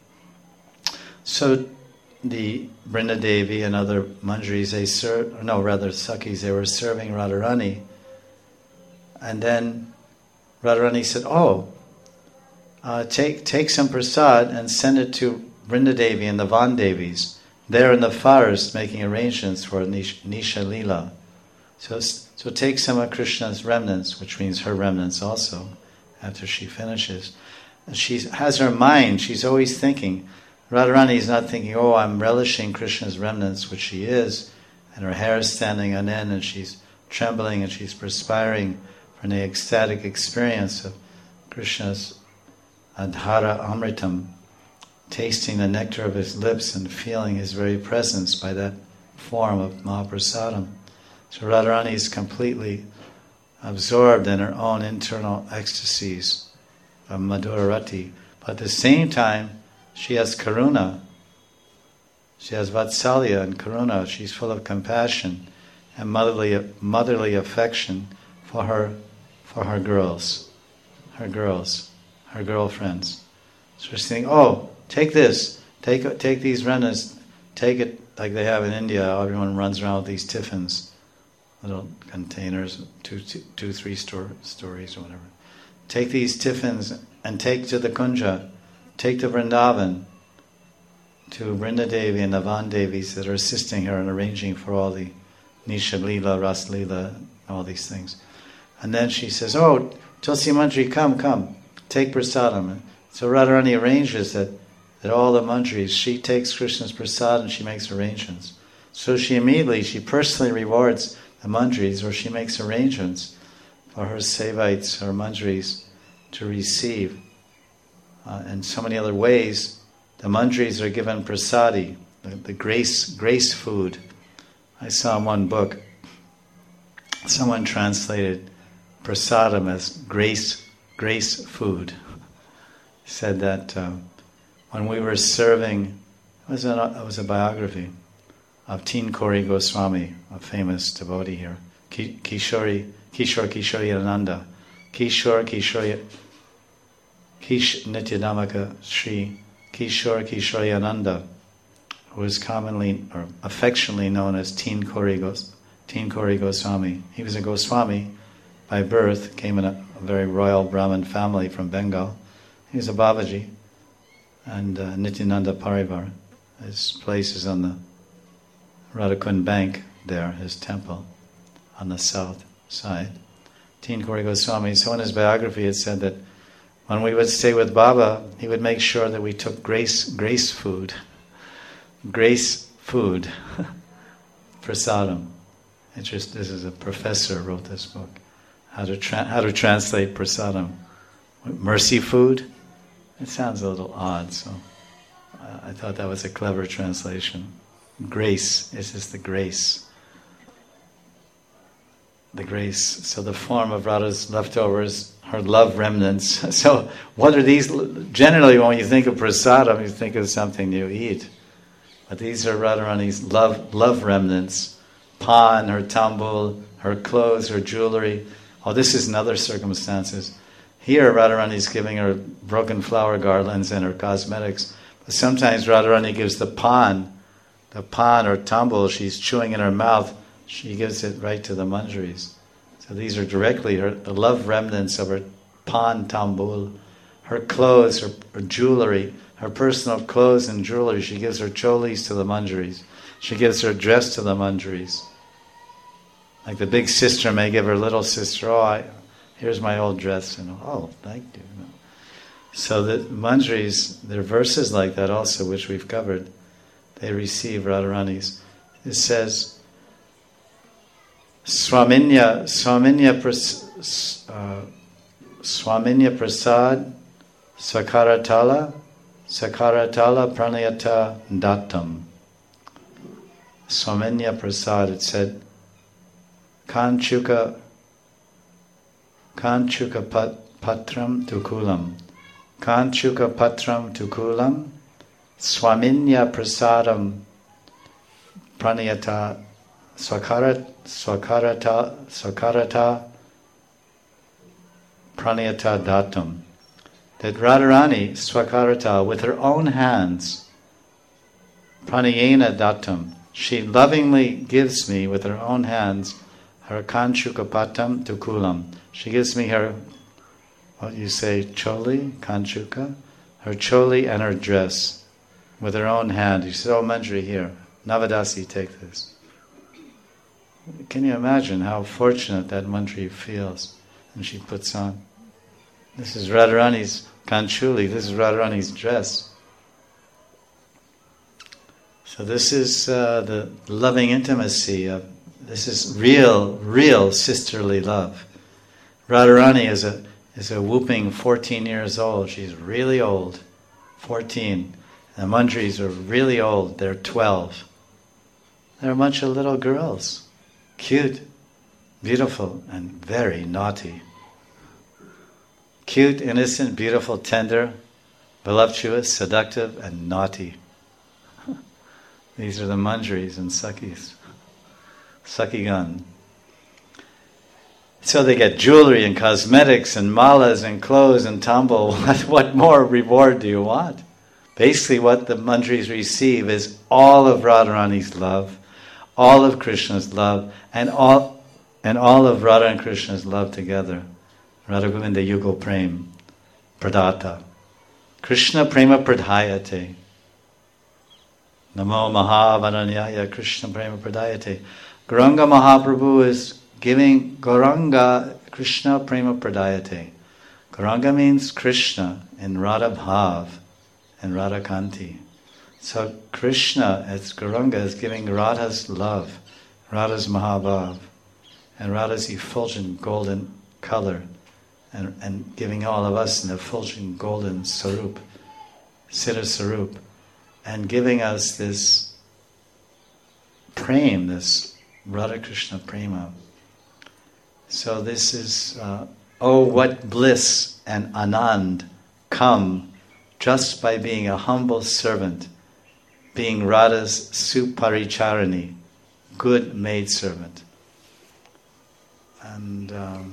So the Vrindadevi and other Manjaris, Sakhis, they were serving Radharani. And then Radharani said, take some prasad and send it to Vrindadevi and the Vandevis. They're in the forest making arrangements for Nisha Leela. So take some of Krishna's remnants, which means her remnants also, after she finishes. And she has her mind, she's always thinking. Radharani is not thinking, I'm relishing Krishna's remnants, which she is, and her hair is standing on end, and she's trembling and she's perspiring from the ecstatic experience of Krishna's Adhara Amritam, tasting the nectar of his lips and feeling his very presence by that form of Mahaprasadam. So Radharani is completely absorbed in her own internal ecstasies of Madhurarati. But at the same time, she has karuna. She has vatsalya and karuna. She's full of compassion and motherly affection for her girls, her girlfriends. So she's saying, take this, take these remnants, take it like they have in India. Everyone runs around with these tiffins, little containers, three stories or whatever. Take these tiffins and take to the Kunja, take to Vrindavan, to Vrindadevi and the Vandevis that are assisting her and arranging for all the Nisha Leela, Ras Leela, all these things. And then she says, Tulsi Manjari, come, take prasadam. So Radharani arranges that all the manjaris, she takes Krishna's prasad and she makes arrangements. So she personally rewards the manjaris, or she makes arrangements for her sevites, her manjaris, to receive. In so many other ways, the manjaris are given prasadi, the grace food. I saw in one book, someone translated prasadam as grace food. Said that when we were serving, it was a biography of Teen Kori Goswami, a famous devotee here, Kishore Ananda, Nityanamaka Sri Kishore Ananda, who is commonly or affectionately known as Teen Kori Goswami. He was a Goswami by birth, came in a very royal Brahmin family from Bengal. He was a Babaji, and Nityananda Parivar. His place is on the Radhakund bank there, his temple, on the south side. Teen Kori Goswami, so in his biography it said that when we would stay with Baba, he would make sure that we took grace food, prasadam. This is a professor who wrote this book, how to translate prasadam. Mercy food? It sounds a little odd, so I thought that was a clever translation. Grace, this is the grace. The grace, so the form of Radha's leftovers, her love remnants. So what are these? Generally when you think of prasadam, you think of something you eat. But these are Radharani's love remnants. Pan, her tambul, her clothes, her jewelry. This is in other circumstances. Here Radharani is giving her broken flower garlands and her cosmetics. But sometimes Radharani gives the pan or tambul she's chewing in her mouth, she gives it right to the manjaris. So these are directly the love remnants of her pan tambul, her clothes, her jewelry, her personal clothes and jewelry. She gives her cholis to the manjaris. She gives her dress to the manjaris. Like the big sister may give her little sister, here's my old dress, thank you. So the manjaris, there are verses like that also, which we've covered. They receive Radharani's. It says, Swaminya Prasad Sakaratala Pranayata Datam. Swaminya Prasad, it said, Kanchuka Patram Tukulam. Kanchuka Patram Tukulam Swaminya prasadam pranayata swakarata pranayata datum. That Radharani swakarata, with her own hands, pranayena datum, she lovingly gives me with her own hands her kanchukapatam tukulam. She gives me her, what you say, choli, kanchuka, her choli and her dress with her own hand. You said, oh Manjari, here, Navadasi, take this. Can you imagine how fortunate that Manjari feels when she puts on? This is Radharani's kanchuli, this is Radharani's dress. So this is the loving intimacy of, this is real sisterly love. Radharani is a whooping 14 years old. She's really old, 14. The Manjaris are really old, they're 12. They're a bunch of little girls, cute, beautiful, and very naughty. Cute, innocent, beautiful, tender, voluptuous, seductive, and naughty. These are the Manjaris and Sakhis. Sakhigan. So they get jewelry and cosmetics and malas and clothes and tambo. What more reward do you want? Basically what the Manjaris receive is all of Radharani's love, all of Krishna's love, and all of Radha and Krishna's love together. Radha Govinda Yugal Prem, Pradata. Krishna Prema Pradhayate. Namo Mahavaranyaya Krishna Prema Pradayate. Gauranga Mahaprabhu is giving Gauranga Krishna Prema Pradayate. Gauranga means Krishna in Radha Bhav and Radha Kanti. So Krishna, as Gauranga, is giving Radha's love, Radha's Mahabhav, and Radha's effulgent golden color, and giving all of us an effulgent golden sarup, Siddha Sarup, and giving us this prem, this Radha Krishna prema. So this is, oh what bliss and anand come just by being a humble servant, being Radha's suparicharani, good maidservant. And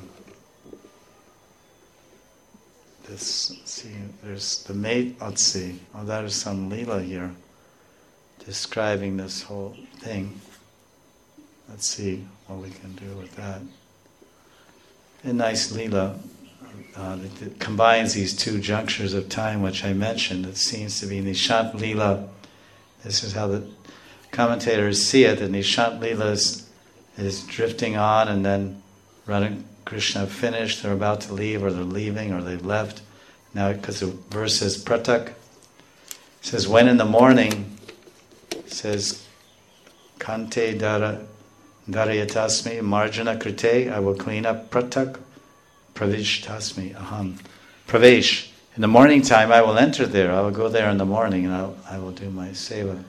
there's the maid, let's see, oh that is some Leela here, describing this whole thing. Let's see what we can do with that. A nice Leela that combines these two junctures of time which I mentioned. It seems to be Nishant Leela. This is how the commentators see it. The Nishant Leela is drifting on, and then Radha and Krishna finished, they're about to leave, or they're leaving, or they've left. Now, because the verse says pratak, it says when in the morning, it says kante darayatasmi marjana krite, I will clean up pratak pravishtasmi aham. Pravesh, in the morning time I will enter there, I will go there in the morning and I will do my seva.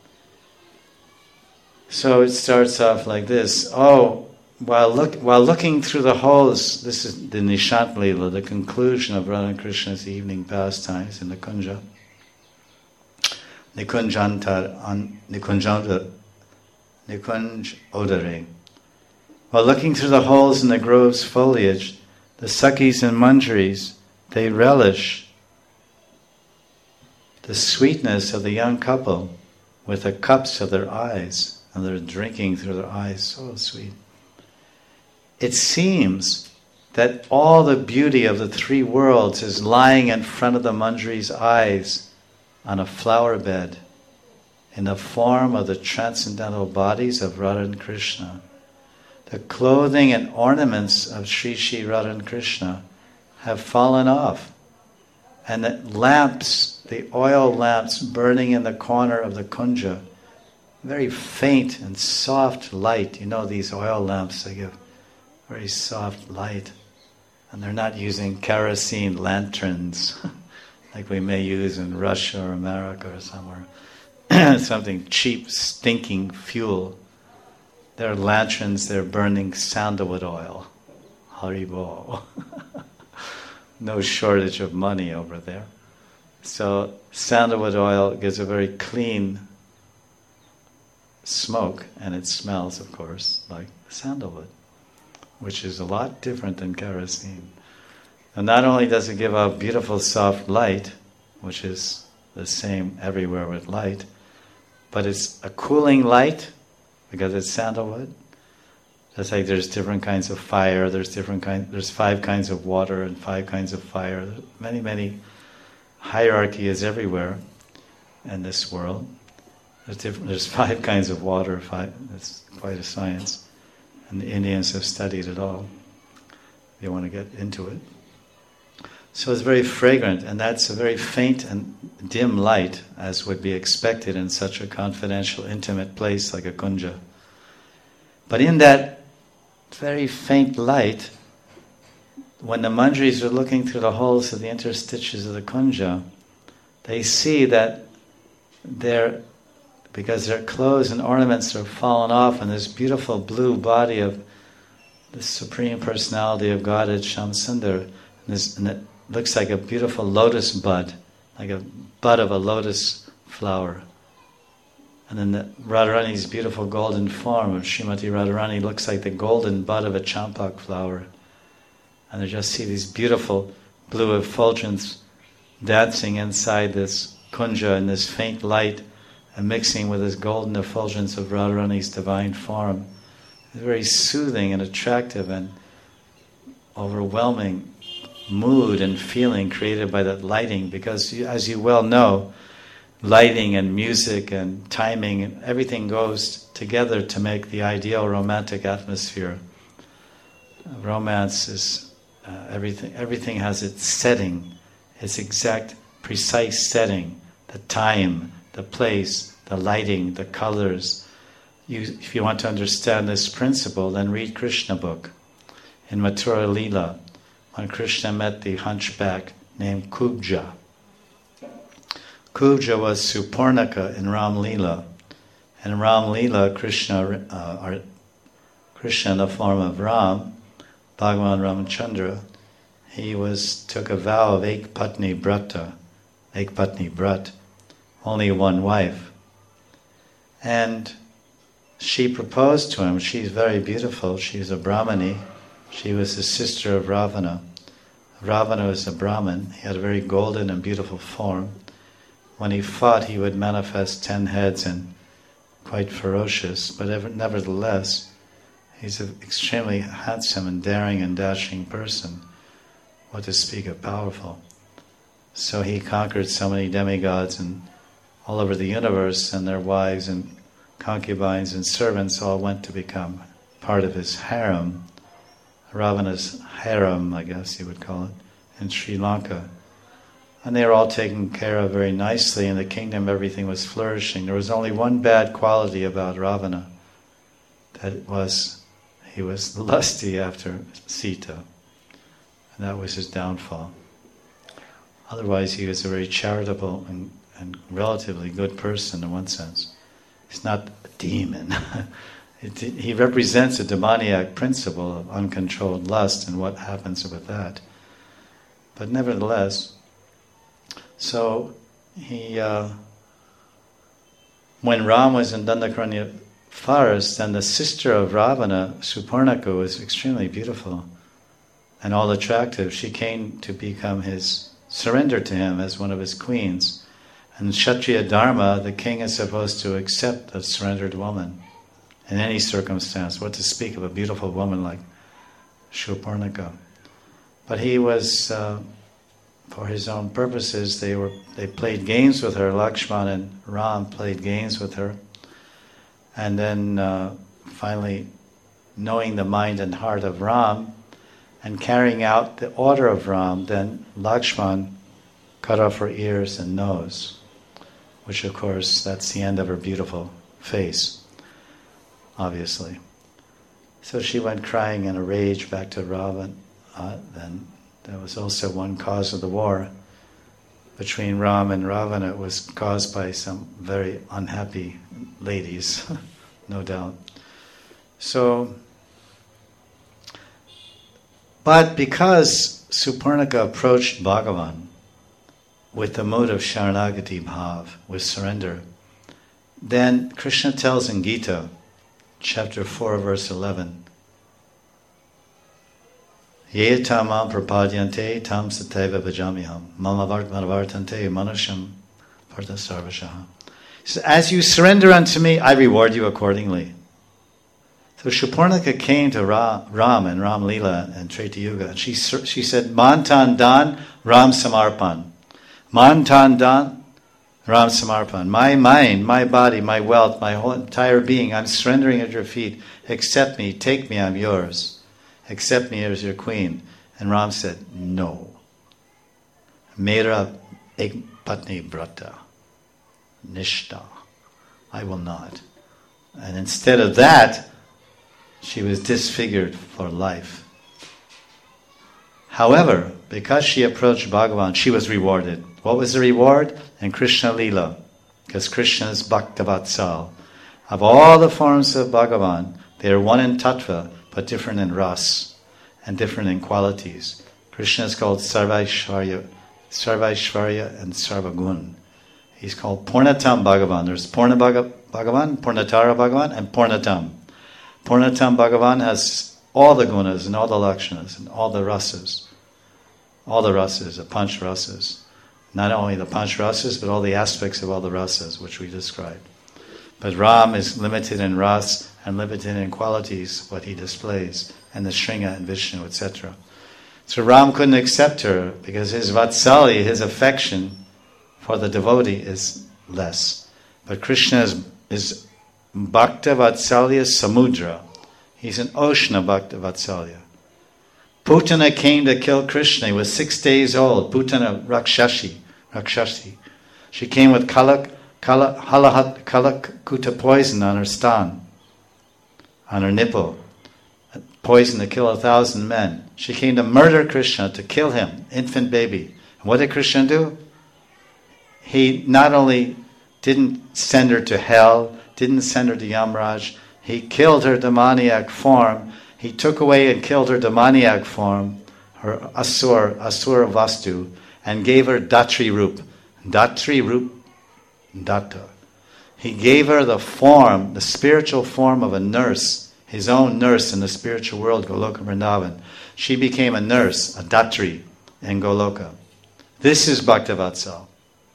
So it starts off like this. Oh, while looking through the holes, this is the Nishant Leela, the conclusion of Radha and Krishna's evening pastimes in the Kunja. Nikunj Odare. While looking through the holes in the grove's foliage, the Sakhis and Manjaris, they relish the sweetness of the young couple with the cups of their eyes, and they're drinking through their eyes, so sweet. It seems that all the beauty of the three worlds is lying in front of the Manjari's eyes on a flower bed in the form of the transcendental bodies of Radha and Krishna. The clothing and ornaments of Sri Sri Radha and Krishna have fallen off, and the lamps, the oil lamps burning in the corner of the kunja, very faint and soft light. You know these oil lamps, they give very soft light, and they're not using kerosene lanterns like we may use in Russia or America or somewhere. Something cheap, stinking fuel. They're lanterns, they're burning sandalwood oil. Haribo. No shortage of money over there. So sandalwood oil gives a very clean smoke, and it smells, of course, like sandalwood, which is a lot different than kerosene. And not only does it give out beautiful soft light, which is the same everywhere with light, but it's a cooling light because it's sandalwood. Just like there's different kinds of fire, there's 5 kinds of water and 5 kinds of fire. Many hierarchy is everywhere in this world. There's 5 kinds of water. It's quite a science, and the Indians have studied it all. If you want to get into it. So it's very fragrant, and that's a very faint and dim light, as would be expected in such a confidential, intimate place like a kunja. But in that very faint light, when the manjaris are looking through the holes of the interstitials of the kunja, they see that because their clothes and ornaments are fallen off, and this beautiful blue body of the Supreme Personality of Godhead, Shamsundar, and it looks like a beautiful lotus bud, like a bud of a lotus flower. And then the Radharani's beautiful golden form of Srimati Radharani looks like the golden bud of a champak flower. And they just see these beautiful blue effulgence dancing inside this kunja in this faint light and mixing with this golden effulgence of Radharani's divine form. It's very soothing and attractive and overwhelming mood and feeling created by that lighting, because as you well know, lighting and music and timing and everything goes together to make the ideal romantic atmosphere. Romance is everything has its setting, its exact precise setting, the time, the place, the lighting, the colors. If you want to understand this principle, then read Krishna book. In Mathura Leela, when Krishna met the hunchback named Kubja. Kubja was Suparnaka in Ram Leela. In Ram Leela, Krishna in the form of Ram, Bhagavan Ramachandra, he took a vow of Ekpatni Brat, only one wife. And she proposed to him. She's very beautiful. She's a Brahmani. She was the sister of Ravana. Ravana was a Brahmin. He had a very golden and beautiful form. When he fought, he would manifest 10 heads and quite ferocious, but nevertheless, he's an extremely handsome and daring and dashing person. What to speak of powerful. So he conquered so many demigods and all over the universe, and their wives and concubines and servants all went to become part of his harem. Ravana's harem, I guess you would call it, in Sri Lanka. And they were all taken care of very nicely. In the kingdom, everything was flourishing. There was only one bad quality about Ravana. He was lusty after Sita. And that was his downfall. Otherwise, he was a very charitable and relatively good person in one sense. He's not a demon. He represents a demoniac principle of uncontrolled lust and what happens with that. But nevertheless, so when Ram was in Dandakaranya forest, then the sister of Ravana, Suparnaka, was extremely beautiful and all attractive. She came to surrender to him as one of his queens. And Kshatriya Dharma, the king is supposed to accept a surrendered woman in any circumstance. What to speak of a beautiful woman like Suparnaka. But he was, for his own purposes, they played games with her. Lakshman and Ram played games with her. And then finally, knowing the mind and heart of Ram and carrying out the order of Ram, then Lakshman cut off her ears and nose, which of course, that's the end of her beautiful face, obviously. So she went crying in a rage back to Ravana. Then there was also one cause of the war between Ram and Ravana. It was caused by some very unhappy ladies, no doubt. So, but because Suparnaka approached Bhagavan with the mode of Sharanagati Bhav, with surrender, then Krishna tells in Gita, chapter 4, verse 11, Ye tamam prapadyante tam sateva bhajamiham mama vartante manusham partha sarvashaha. He says, as you surrender unto me, I reward you accordingly. So Shurparnika came to Ram and Ram Leela and Treta Yuga, and she said, Mantan Dan Ram Samarpan. Mantan Dan Ram Samarpan. My mind, my body, my wealth, my whole entire being, I'm surrendering at your feet. Accept me, take me, I'm yours. Accept me as your queen. And Ram said, no. Mera ek patni brata. Nishta. I will not. And instead of that, she was disfigured for life. However, because she approached Bhagavan, she was rewarded. What was the reward? In Krishna Leela. Because Krishna is Bhaktavatsal. Of all the forms of Bhagavan, they are one in tattva, but different in ras, and different in qualities. Krishna is called Sarvaishvarya and Sarvagun. He's called Purnatam Bhagavan. There's Purna Bhagavan, Purnatara Bhagavan, and Purnatam. Purnatam Bhagavan has all the gunas and all the lakshanas and all the rasas. All the rasas, the panch rasas. Not only the panch rasas, but all the aspects of all the rasas, which we described. But Ram is limited in ras and limited in qualities, what he displays, and the Shringa and Vishnu, etc. So Ram couldn't accept her because his Vatsalya, his affection for the devotee is less. But Krishna is Bhakta Vatsalya Samudra. He's an ocean of Bhakta Vatsalya. Putana came to kill Krishna. He was 6 days old. Putana Rakshashi. She came with Kalakuta poison on her stan, on her nipple. Poison to kill 1,000 men. She came to murder Krishna, to kill him, infant baby. And what did Krishna do? He not only didn't send her to hell, didn't send her to Yamraj, he killed her demoniac form. He took away and killed her demoniac form, her asura vastu, and gave her Datri Rup. Datri Rup, Datta. He gave her the form, the spiritual form of a nurse, his own nurse in the spiritual world, Goloka Vrindavan. She became a nurse, a Datri, in Goloka. This is Bhaktavatsal.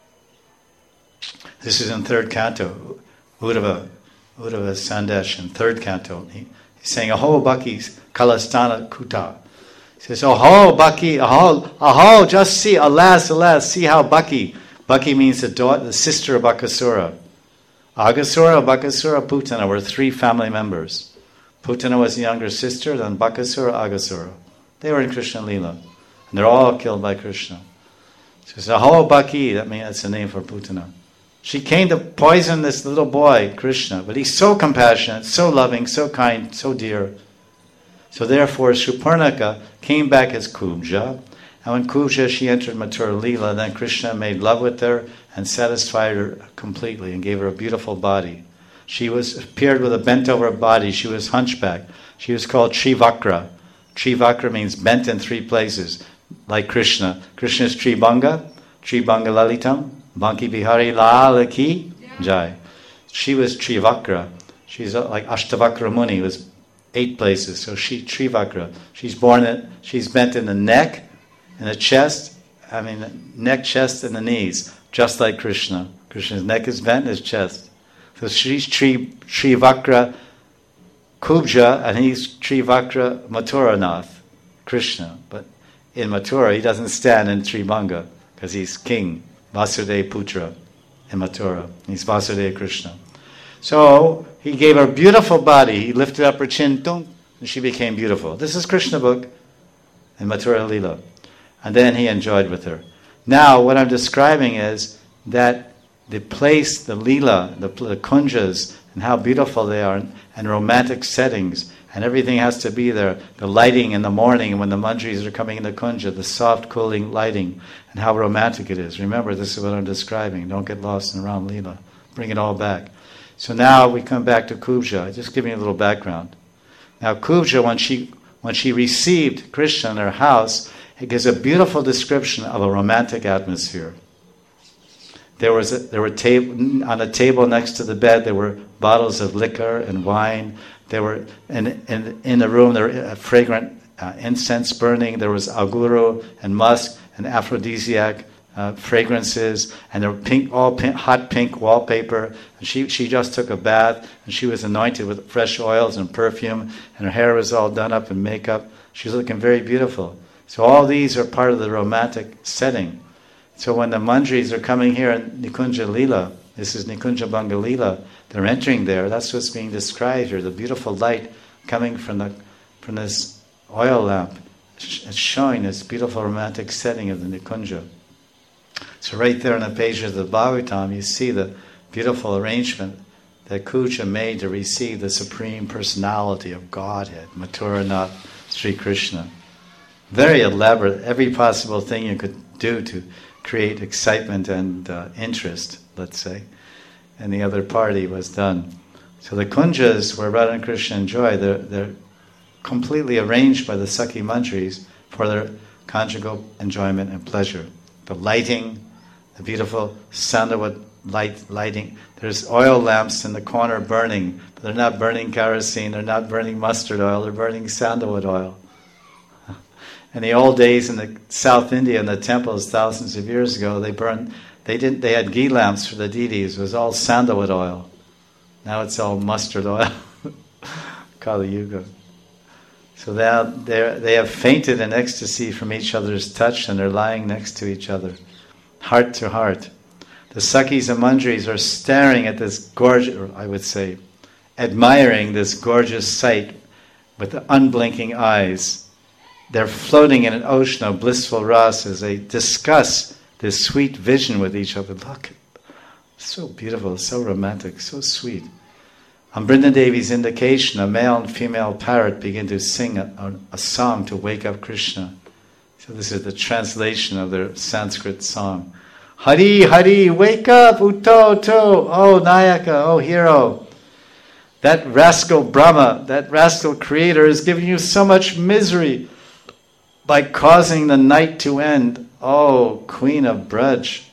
This is in 3rd canto, Uddhava Sandesh in 3rd canto. He's saying, Aho Bhakti Kalastana Kuta. He says, Aho Bhakti, aho, just see, alas, see how Bhakti means the sister of Bakasura. Agasura, Bakasura, Putana were 3 family members. Putana was the younger sister, then Bakasura, Agasura. They were in Krishna Leela. And they're all killed by Krishna. So he says, Aho Bhakti, that means that's the name for Putana. She came to poison this little boy, Krishna, but he's so compassionate, so loving, so kind, so dear. So therefore, Shurparnika came back as Kubja, and when Kubja, she entered Mathura Leela, then Krishna made love with her and satisfied her completely and gave her a beautiful body. She appeared with a bent over body, she was hunchback. She was called Trivakra. Trivakra means bent in 3 places, like Krishna. Krishna is Tribanga Lalitam, Banki Bihari Lala Ki Jai. She was Trivakra. She's like Ashtavakra Muni, was 8 places. So she Trivakra. She's bent in the neck, in the chest, neck, chest, and the knees, just like Krishna. Krishna's neck is bent, his chest. So she's Trivakra Kubja, and he's Trivakra Mathuranath, Krishna. But in Mathura, he doesn't stand in Tribanga, because he's king. Vasudeva Putra in Mathura. He's Vasudeva Krishna. So he gave her a beautiful body. He lifted up her chin, and she became beautiful. This is Krishna book in Mathura Leela. And then he enjoyed with her. Now what I'm describing is that the place, the Leela, the kunjas, and how beautiful they are, and romantic settings, and everything has to be there. The lighting in the morning when the manjaris are coming in the kunja, the soft cooling lighting, and how romantic it is. Remember, this is what I'm describing. Don't get lost in Ram Leela. Bring it all back. So now we come back to Kubja. Just give me a little background. Now Kubja, when she received Krishna in her house, it gives a beautiful description of a romantic atmosphere. There were on a table next to the bed. There were bottles of liquor and wine. There were in the room there were fragrant incense burning. There was aguro and musk and aphrodisiac fragrances, and there were hot pink wallpaper. And she just took a bath, and she was anointed with fresh oils and perfume, and her hair was all done up in makeup. She was looking very beautiful. So all these are part of the romantic setting. So when the Manjaris are coming here in Nikunja Lila, this is Nikunja Banga Lila, they're entering there. That's what's being described here. The beautiful light coming from this oil lamp, it's showing this beautiful romantic setting of the Nikunja. So right there on the page of the Bhagavatam, you see the beautiful arrangement that Kuja made to receive the Supreme Personality of Godhead, Mathuranath Sri Krishna. Very elaborate, every possible thing you could do to create excitement and interest, let's say. And the other party was done. So the kunjas where Radha and Krishna enjoy, they're completely arranged by the Sakhi Manjaris for their conjugal enjoyment and pleasure. The lighting, the beautiful sandalwood lighting. There's oil lamps in the corner burning, but they're not burning kerosene, they're not burning mustard oil, they're burning sandalwood oil. In the old days in the South India, in the temples thousands of years ago, they had ghee lamps for the deities. It was all sandalwood oil. Now it's all mustard oil. Kali Yuga. So they have fainted in ecstasy from each other's touch, and they're lying next to each other, heart to heart. The Sakhis and Manjaris are staring at this gorgeous, or I would say, admiring this gorgeous sight with the unblinking eyes. They're floating in an ocean of blissful rasa as they discuss this sweet vision with each other. Look, so beautiful, so romantic, so sweet. On Brinda Devi's indication, a male and female parrot begin to sing a song to wake up Krishna. So this is the translation of their Sanskrit song. Hari, Hari, wake up, Utto, Utto, oh Nayaka, oh hero. That rascal Brahma, that rascal creator is giving you so much misery by causing the night to end. Oh, Queen of Braj,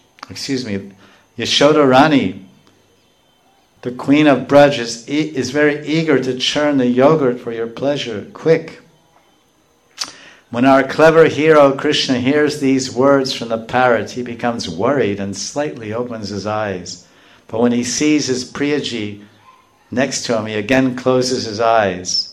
Yashoda Rani, the Queen of Braj is very eager to churn the yogurt for your pleasure. Quick. When our clever hero Krishna hears these words from the parrot, he becomes worried and slightly opens his eyes. But when he sees his Priyaji next to him, he again closes his eyes.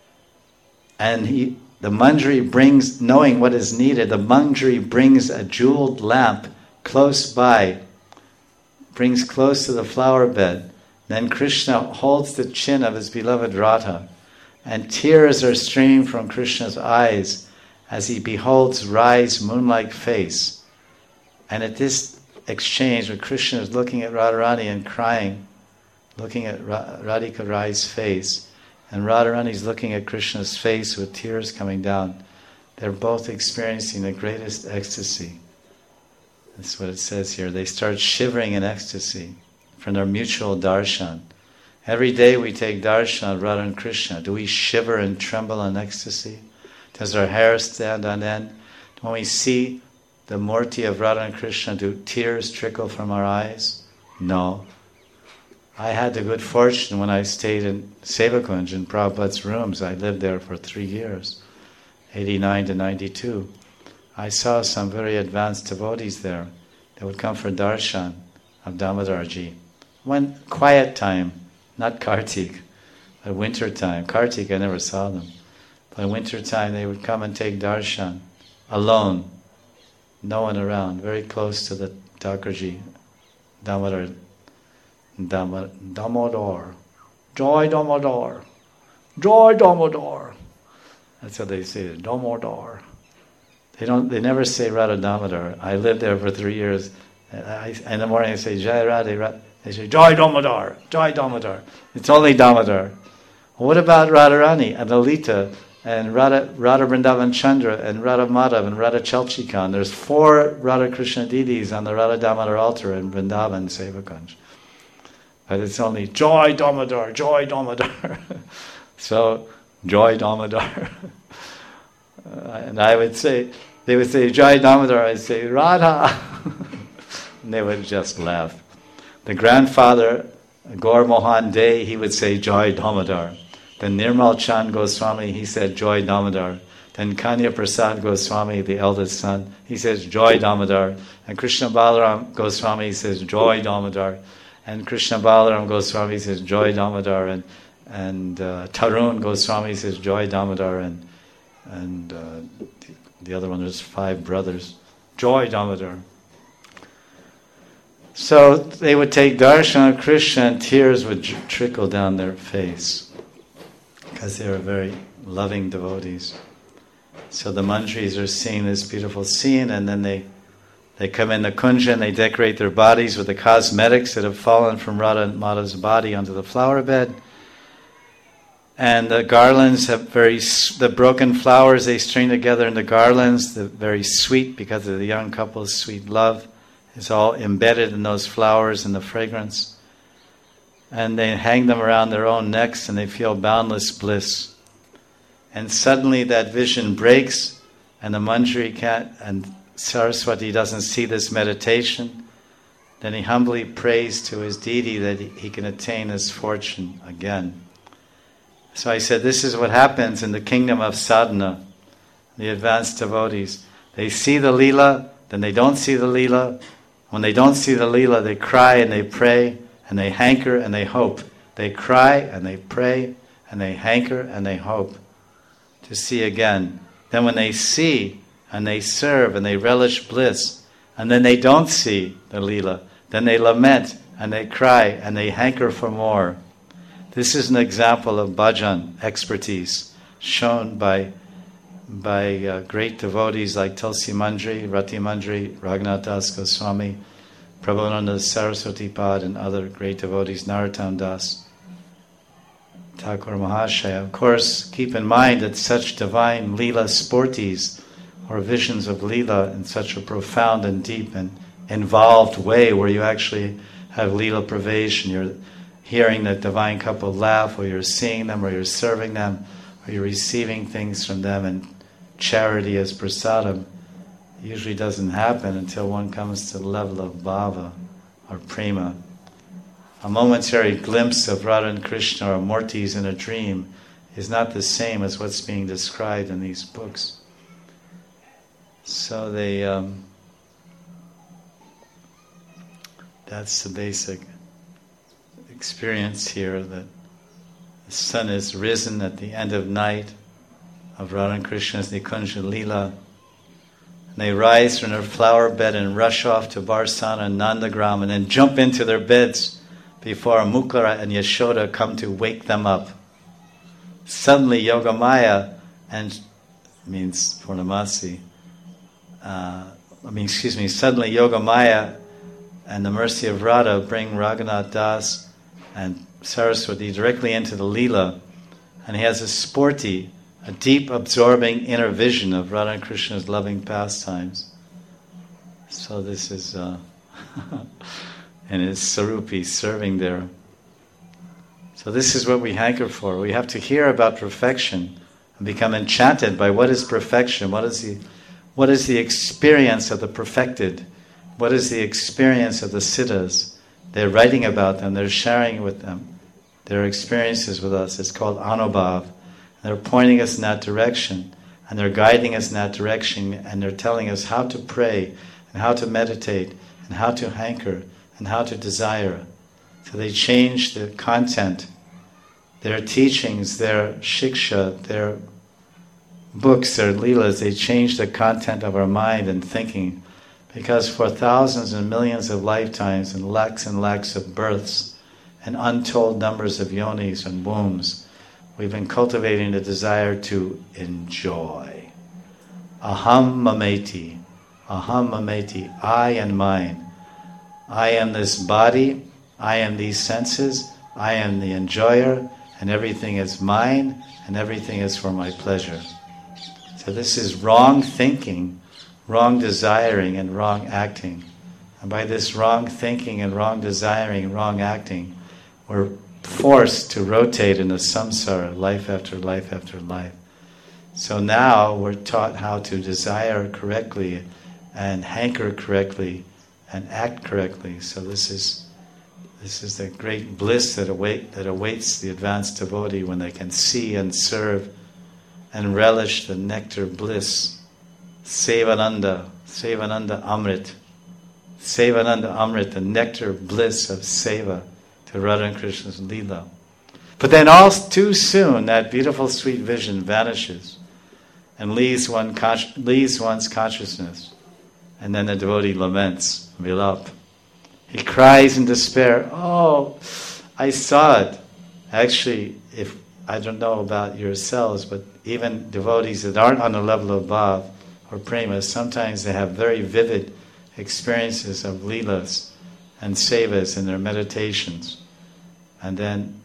And the Manjari brings, knowing what is needed, the Manjari brings a jeweled lamp close by, brings close to the flower bed. Then Krishna holds the chin of his beloved Radha, and tears are streaming from Krishna's eyes as he beholds Rai's moon-like face. And at this exchange, where Krishna is looking at Radharani and crying, looking at Radhika Rai's face, and Radharani's looking at Krishna's face with tears coming down, they're both experiencing the greatest ecstasy. That's what it says here. They start shivering in ecstasy from their mutual darshan. Every day we take darshan of Radha and Krishna. Do we shiver and tremble in ecstasy? Does our hair stand on end? When we see the murti of Radha and Krishna, do tears trickle from our eyes? No. I had the good fortune when I stayed in Sevakunj in Prabhupada's rooms. I lived there for 3 years, 89 to 92. I saw some very advanced devotees there. They would come for darshan of Damodarji. When quiet time, not Kartik, but winter time. Kartik, I never saw them. But in winter time, they would come and take darshan alone, no one around, very close to the Thakurji, Damodar. Damodar. Joy Damodar. Joy Damodar. That's how they say it, Damodar. They never say Radha Damodar. I lived there for 3 years. In the morning I say Jai Radha. They say Joy Damodar. Joy Damodar. It's only Damodar. What about Radharani and Lalita and Radha Vrindavan Chandra and Radha Madhav and Radha Chalchikan? There's 4 Radha Krishna deities on the Radha Damodar altar in Vrindavan Sevakunj. But it's only Joy Damodar, Joy Damodar. So, Joy Damodar. And I would say, they would say Joy Damodar, I'd say Radha. And they would just laugh. The grandfather, Gaur Mohan Dey, he would say Joy Damodar. Then Nirmal Chand Goswami, he said Joy Damodar. Then Kanya Prasad Goswami, the eldest son, he says Joy Damodar. And Krishna Balaram Goswami says Joy Damodar. And Krishna Balaram Goswami says Joy Damodar. And Tarun Goswami says Joy Damodar. And the other one, there's 5 brothers. Joy Damodar. So they would take darshan of Krishna and tears would trickle down their face because they were very loving devotees. So the manjaris are seeing this beautiful scene, and then they come in the kunja and they decorate their bodies with the cosmetics that have fallen from Radha and Madhav's body onto the flower bed. And the garlands have the broken flowers they string together into garlands, the very sweet, because of the young couple's sweet love. It's all embedded in those flowers and the fragrance. And they hang them around their own necks and they feel boundless bliss. And suddenly that vision breaks and the manjari can't, and Saraswati doesn't see this meditation. Then he humbly prays to his deity that he can attain his fortune again. So I said, this is what happens in the kingdom of sadhana, the advanced devotees. They see the Leela, then they don't see the Leela. When they don't see the Leela, they cry and they pray, and they hanker and they hope. They cry and they pray, and they hanker and they hope to see again. Then when they see and they serve and they relish bliss, and then they don't see the Leela, then they lament and they cry and they hanker for more. This is an example of bhajan expertise shown by great devotees like Tulsi Manjari, Rati Manjari, Raghunath Das Goswami, Prabhupada Saraswati Pad, and other great devotees, Narottam Das, Thakur Mahashaya. Of course, keep in mind that such divine Leela sportis, or visions of Leela in such a profound and deep and involved way where you actually have Leela pravation, you're hearing the divine couple laugh, or you're seeing them, or you're serving them, or you're receiving things from them, and charity as prasadam usually doesn't happen until one comes to the level of bhava or prema. A momentary glimpse of Radha and Krishna or Murtis in a dream is not the same as what's being described in these books. So that's the basic experience here, that the sun is risen at the end of night of Radha and Krishna's Nikunja Leela. And they rise from their flower bed and rush off to Barsana and Nandagram and then jump into their beds before Mukara and Yashoda come to wake them up. Suddenly Yogamaya, means Purnamasi, suddenly Yogamaya and the mercy of Radha bring Raghunath Das and Saraswati directly into the Leela, and he has a sporti, a deep absorbing inner vision of Radha and Krishna's loving pastimes. So this is and his Sarupi serving there. So this is what we hanker for. We have to hear about perfection and become enchanted by what is perfection, what is the experience of the perfected, what is the experience of the siddhas. They're writing about them, they're sharing with them their experiences with us. It's called Anubhav. They're pointing us in that direction, and they're guiding us in that direction, and they're telling us how to pray, and how to meditate, and how to hanker, and how to desire. So they change the content, their teachings, their shiksha, their books, their leelas. They change the content of our mind and thinking, because for thousands and millions of lifetimes and lakhs of births and untold numbers of yonis and wombs, we've been cultivating the desire to enjoy. Aham mameti, I and mine. I am this body, I am these senses, I am the enjoyer, and everything is mine, and everything is for my pleasure. So this is wrong thinking, wrong desiring, and wrong acting. And by this wrong thinking and wrong desiring and wrong acting, we're forced to rotate in the samsara, life after life after life. So now we're taught how to desire correctly and hanker correctly and act correctly. So this is the great bliss that awaits the advanced devotee when they can see and serve and relish the nectar bliss. Sevananda Amrit. Sevananda Amrit, the nectar bliss of seva to Radha and Krishna's Leela. But then all too soon that beautiful sweet vision vanishes and leaves one's consciousness. And then the devotee laments, vilap. He cries in despair, oh, I saw it. Actually, I don't know about yourselves, but even devotees that aren't on the level of bhav or prema, sometimes they have very vivid experiences of leelas and sevas in their meditations. And then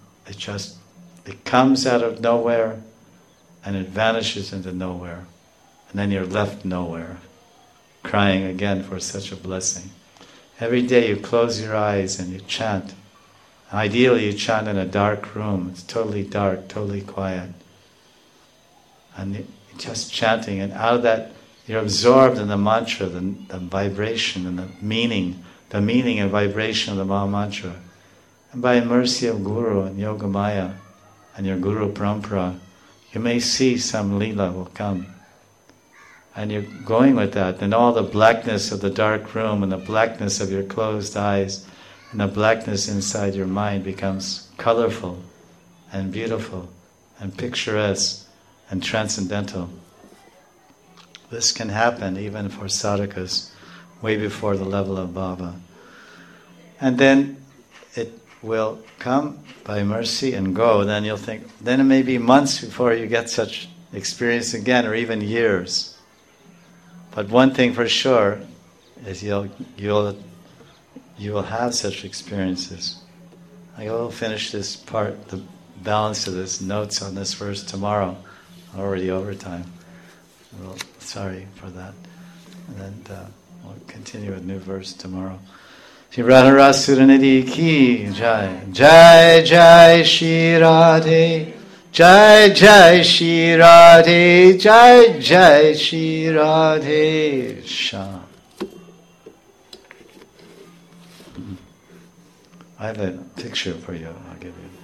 it comes out of nowhere and it vanishes into nowhere. And then you're left nowhere, crying again for such a blessing. Every day you close your eyes and you chant. Ideally you chant in a dark room. It's totally dark, totally quiet. And you're just chanting, and out of that you're absorbed in the mantra, the vibration and the meaning and vibration of the Maha Mantra. And by mercy of Guru and Yogamaya and your Guru Parampara, you may see some Leela will come. And you're going with that, and all the blackness of the dark room and the blackness of your closed eyes and the blackness inside your mind becomes colorful and beautiful and picturesque and transcendental. This can happen even for sadhakas way before the level of bhava. And then it will come by mercy and go. Then you'll think, then it may be months before you get such experience again, or even years. But one thing for sure is you will have such experiences. I will finish this part, the balance of this notes on this verse tomorrow. Already over time. Well, sorry for that. And then we'll continue with a new verse tomorrow. Shri Radha Suranidhi ki jai. Jai Jai Shri Radhe. Jai Jai Shri Radhe. Jai Jai Shri Radhe. Sham. I have a picture for you. I'll give you.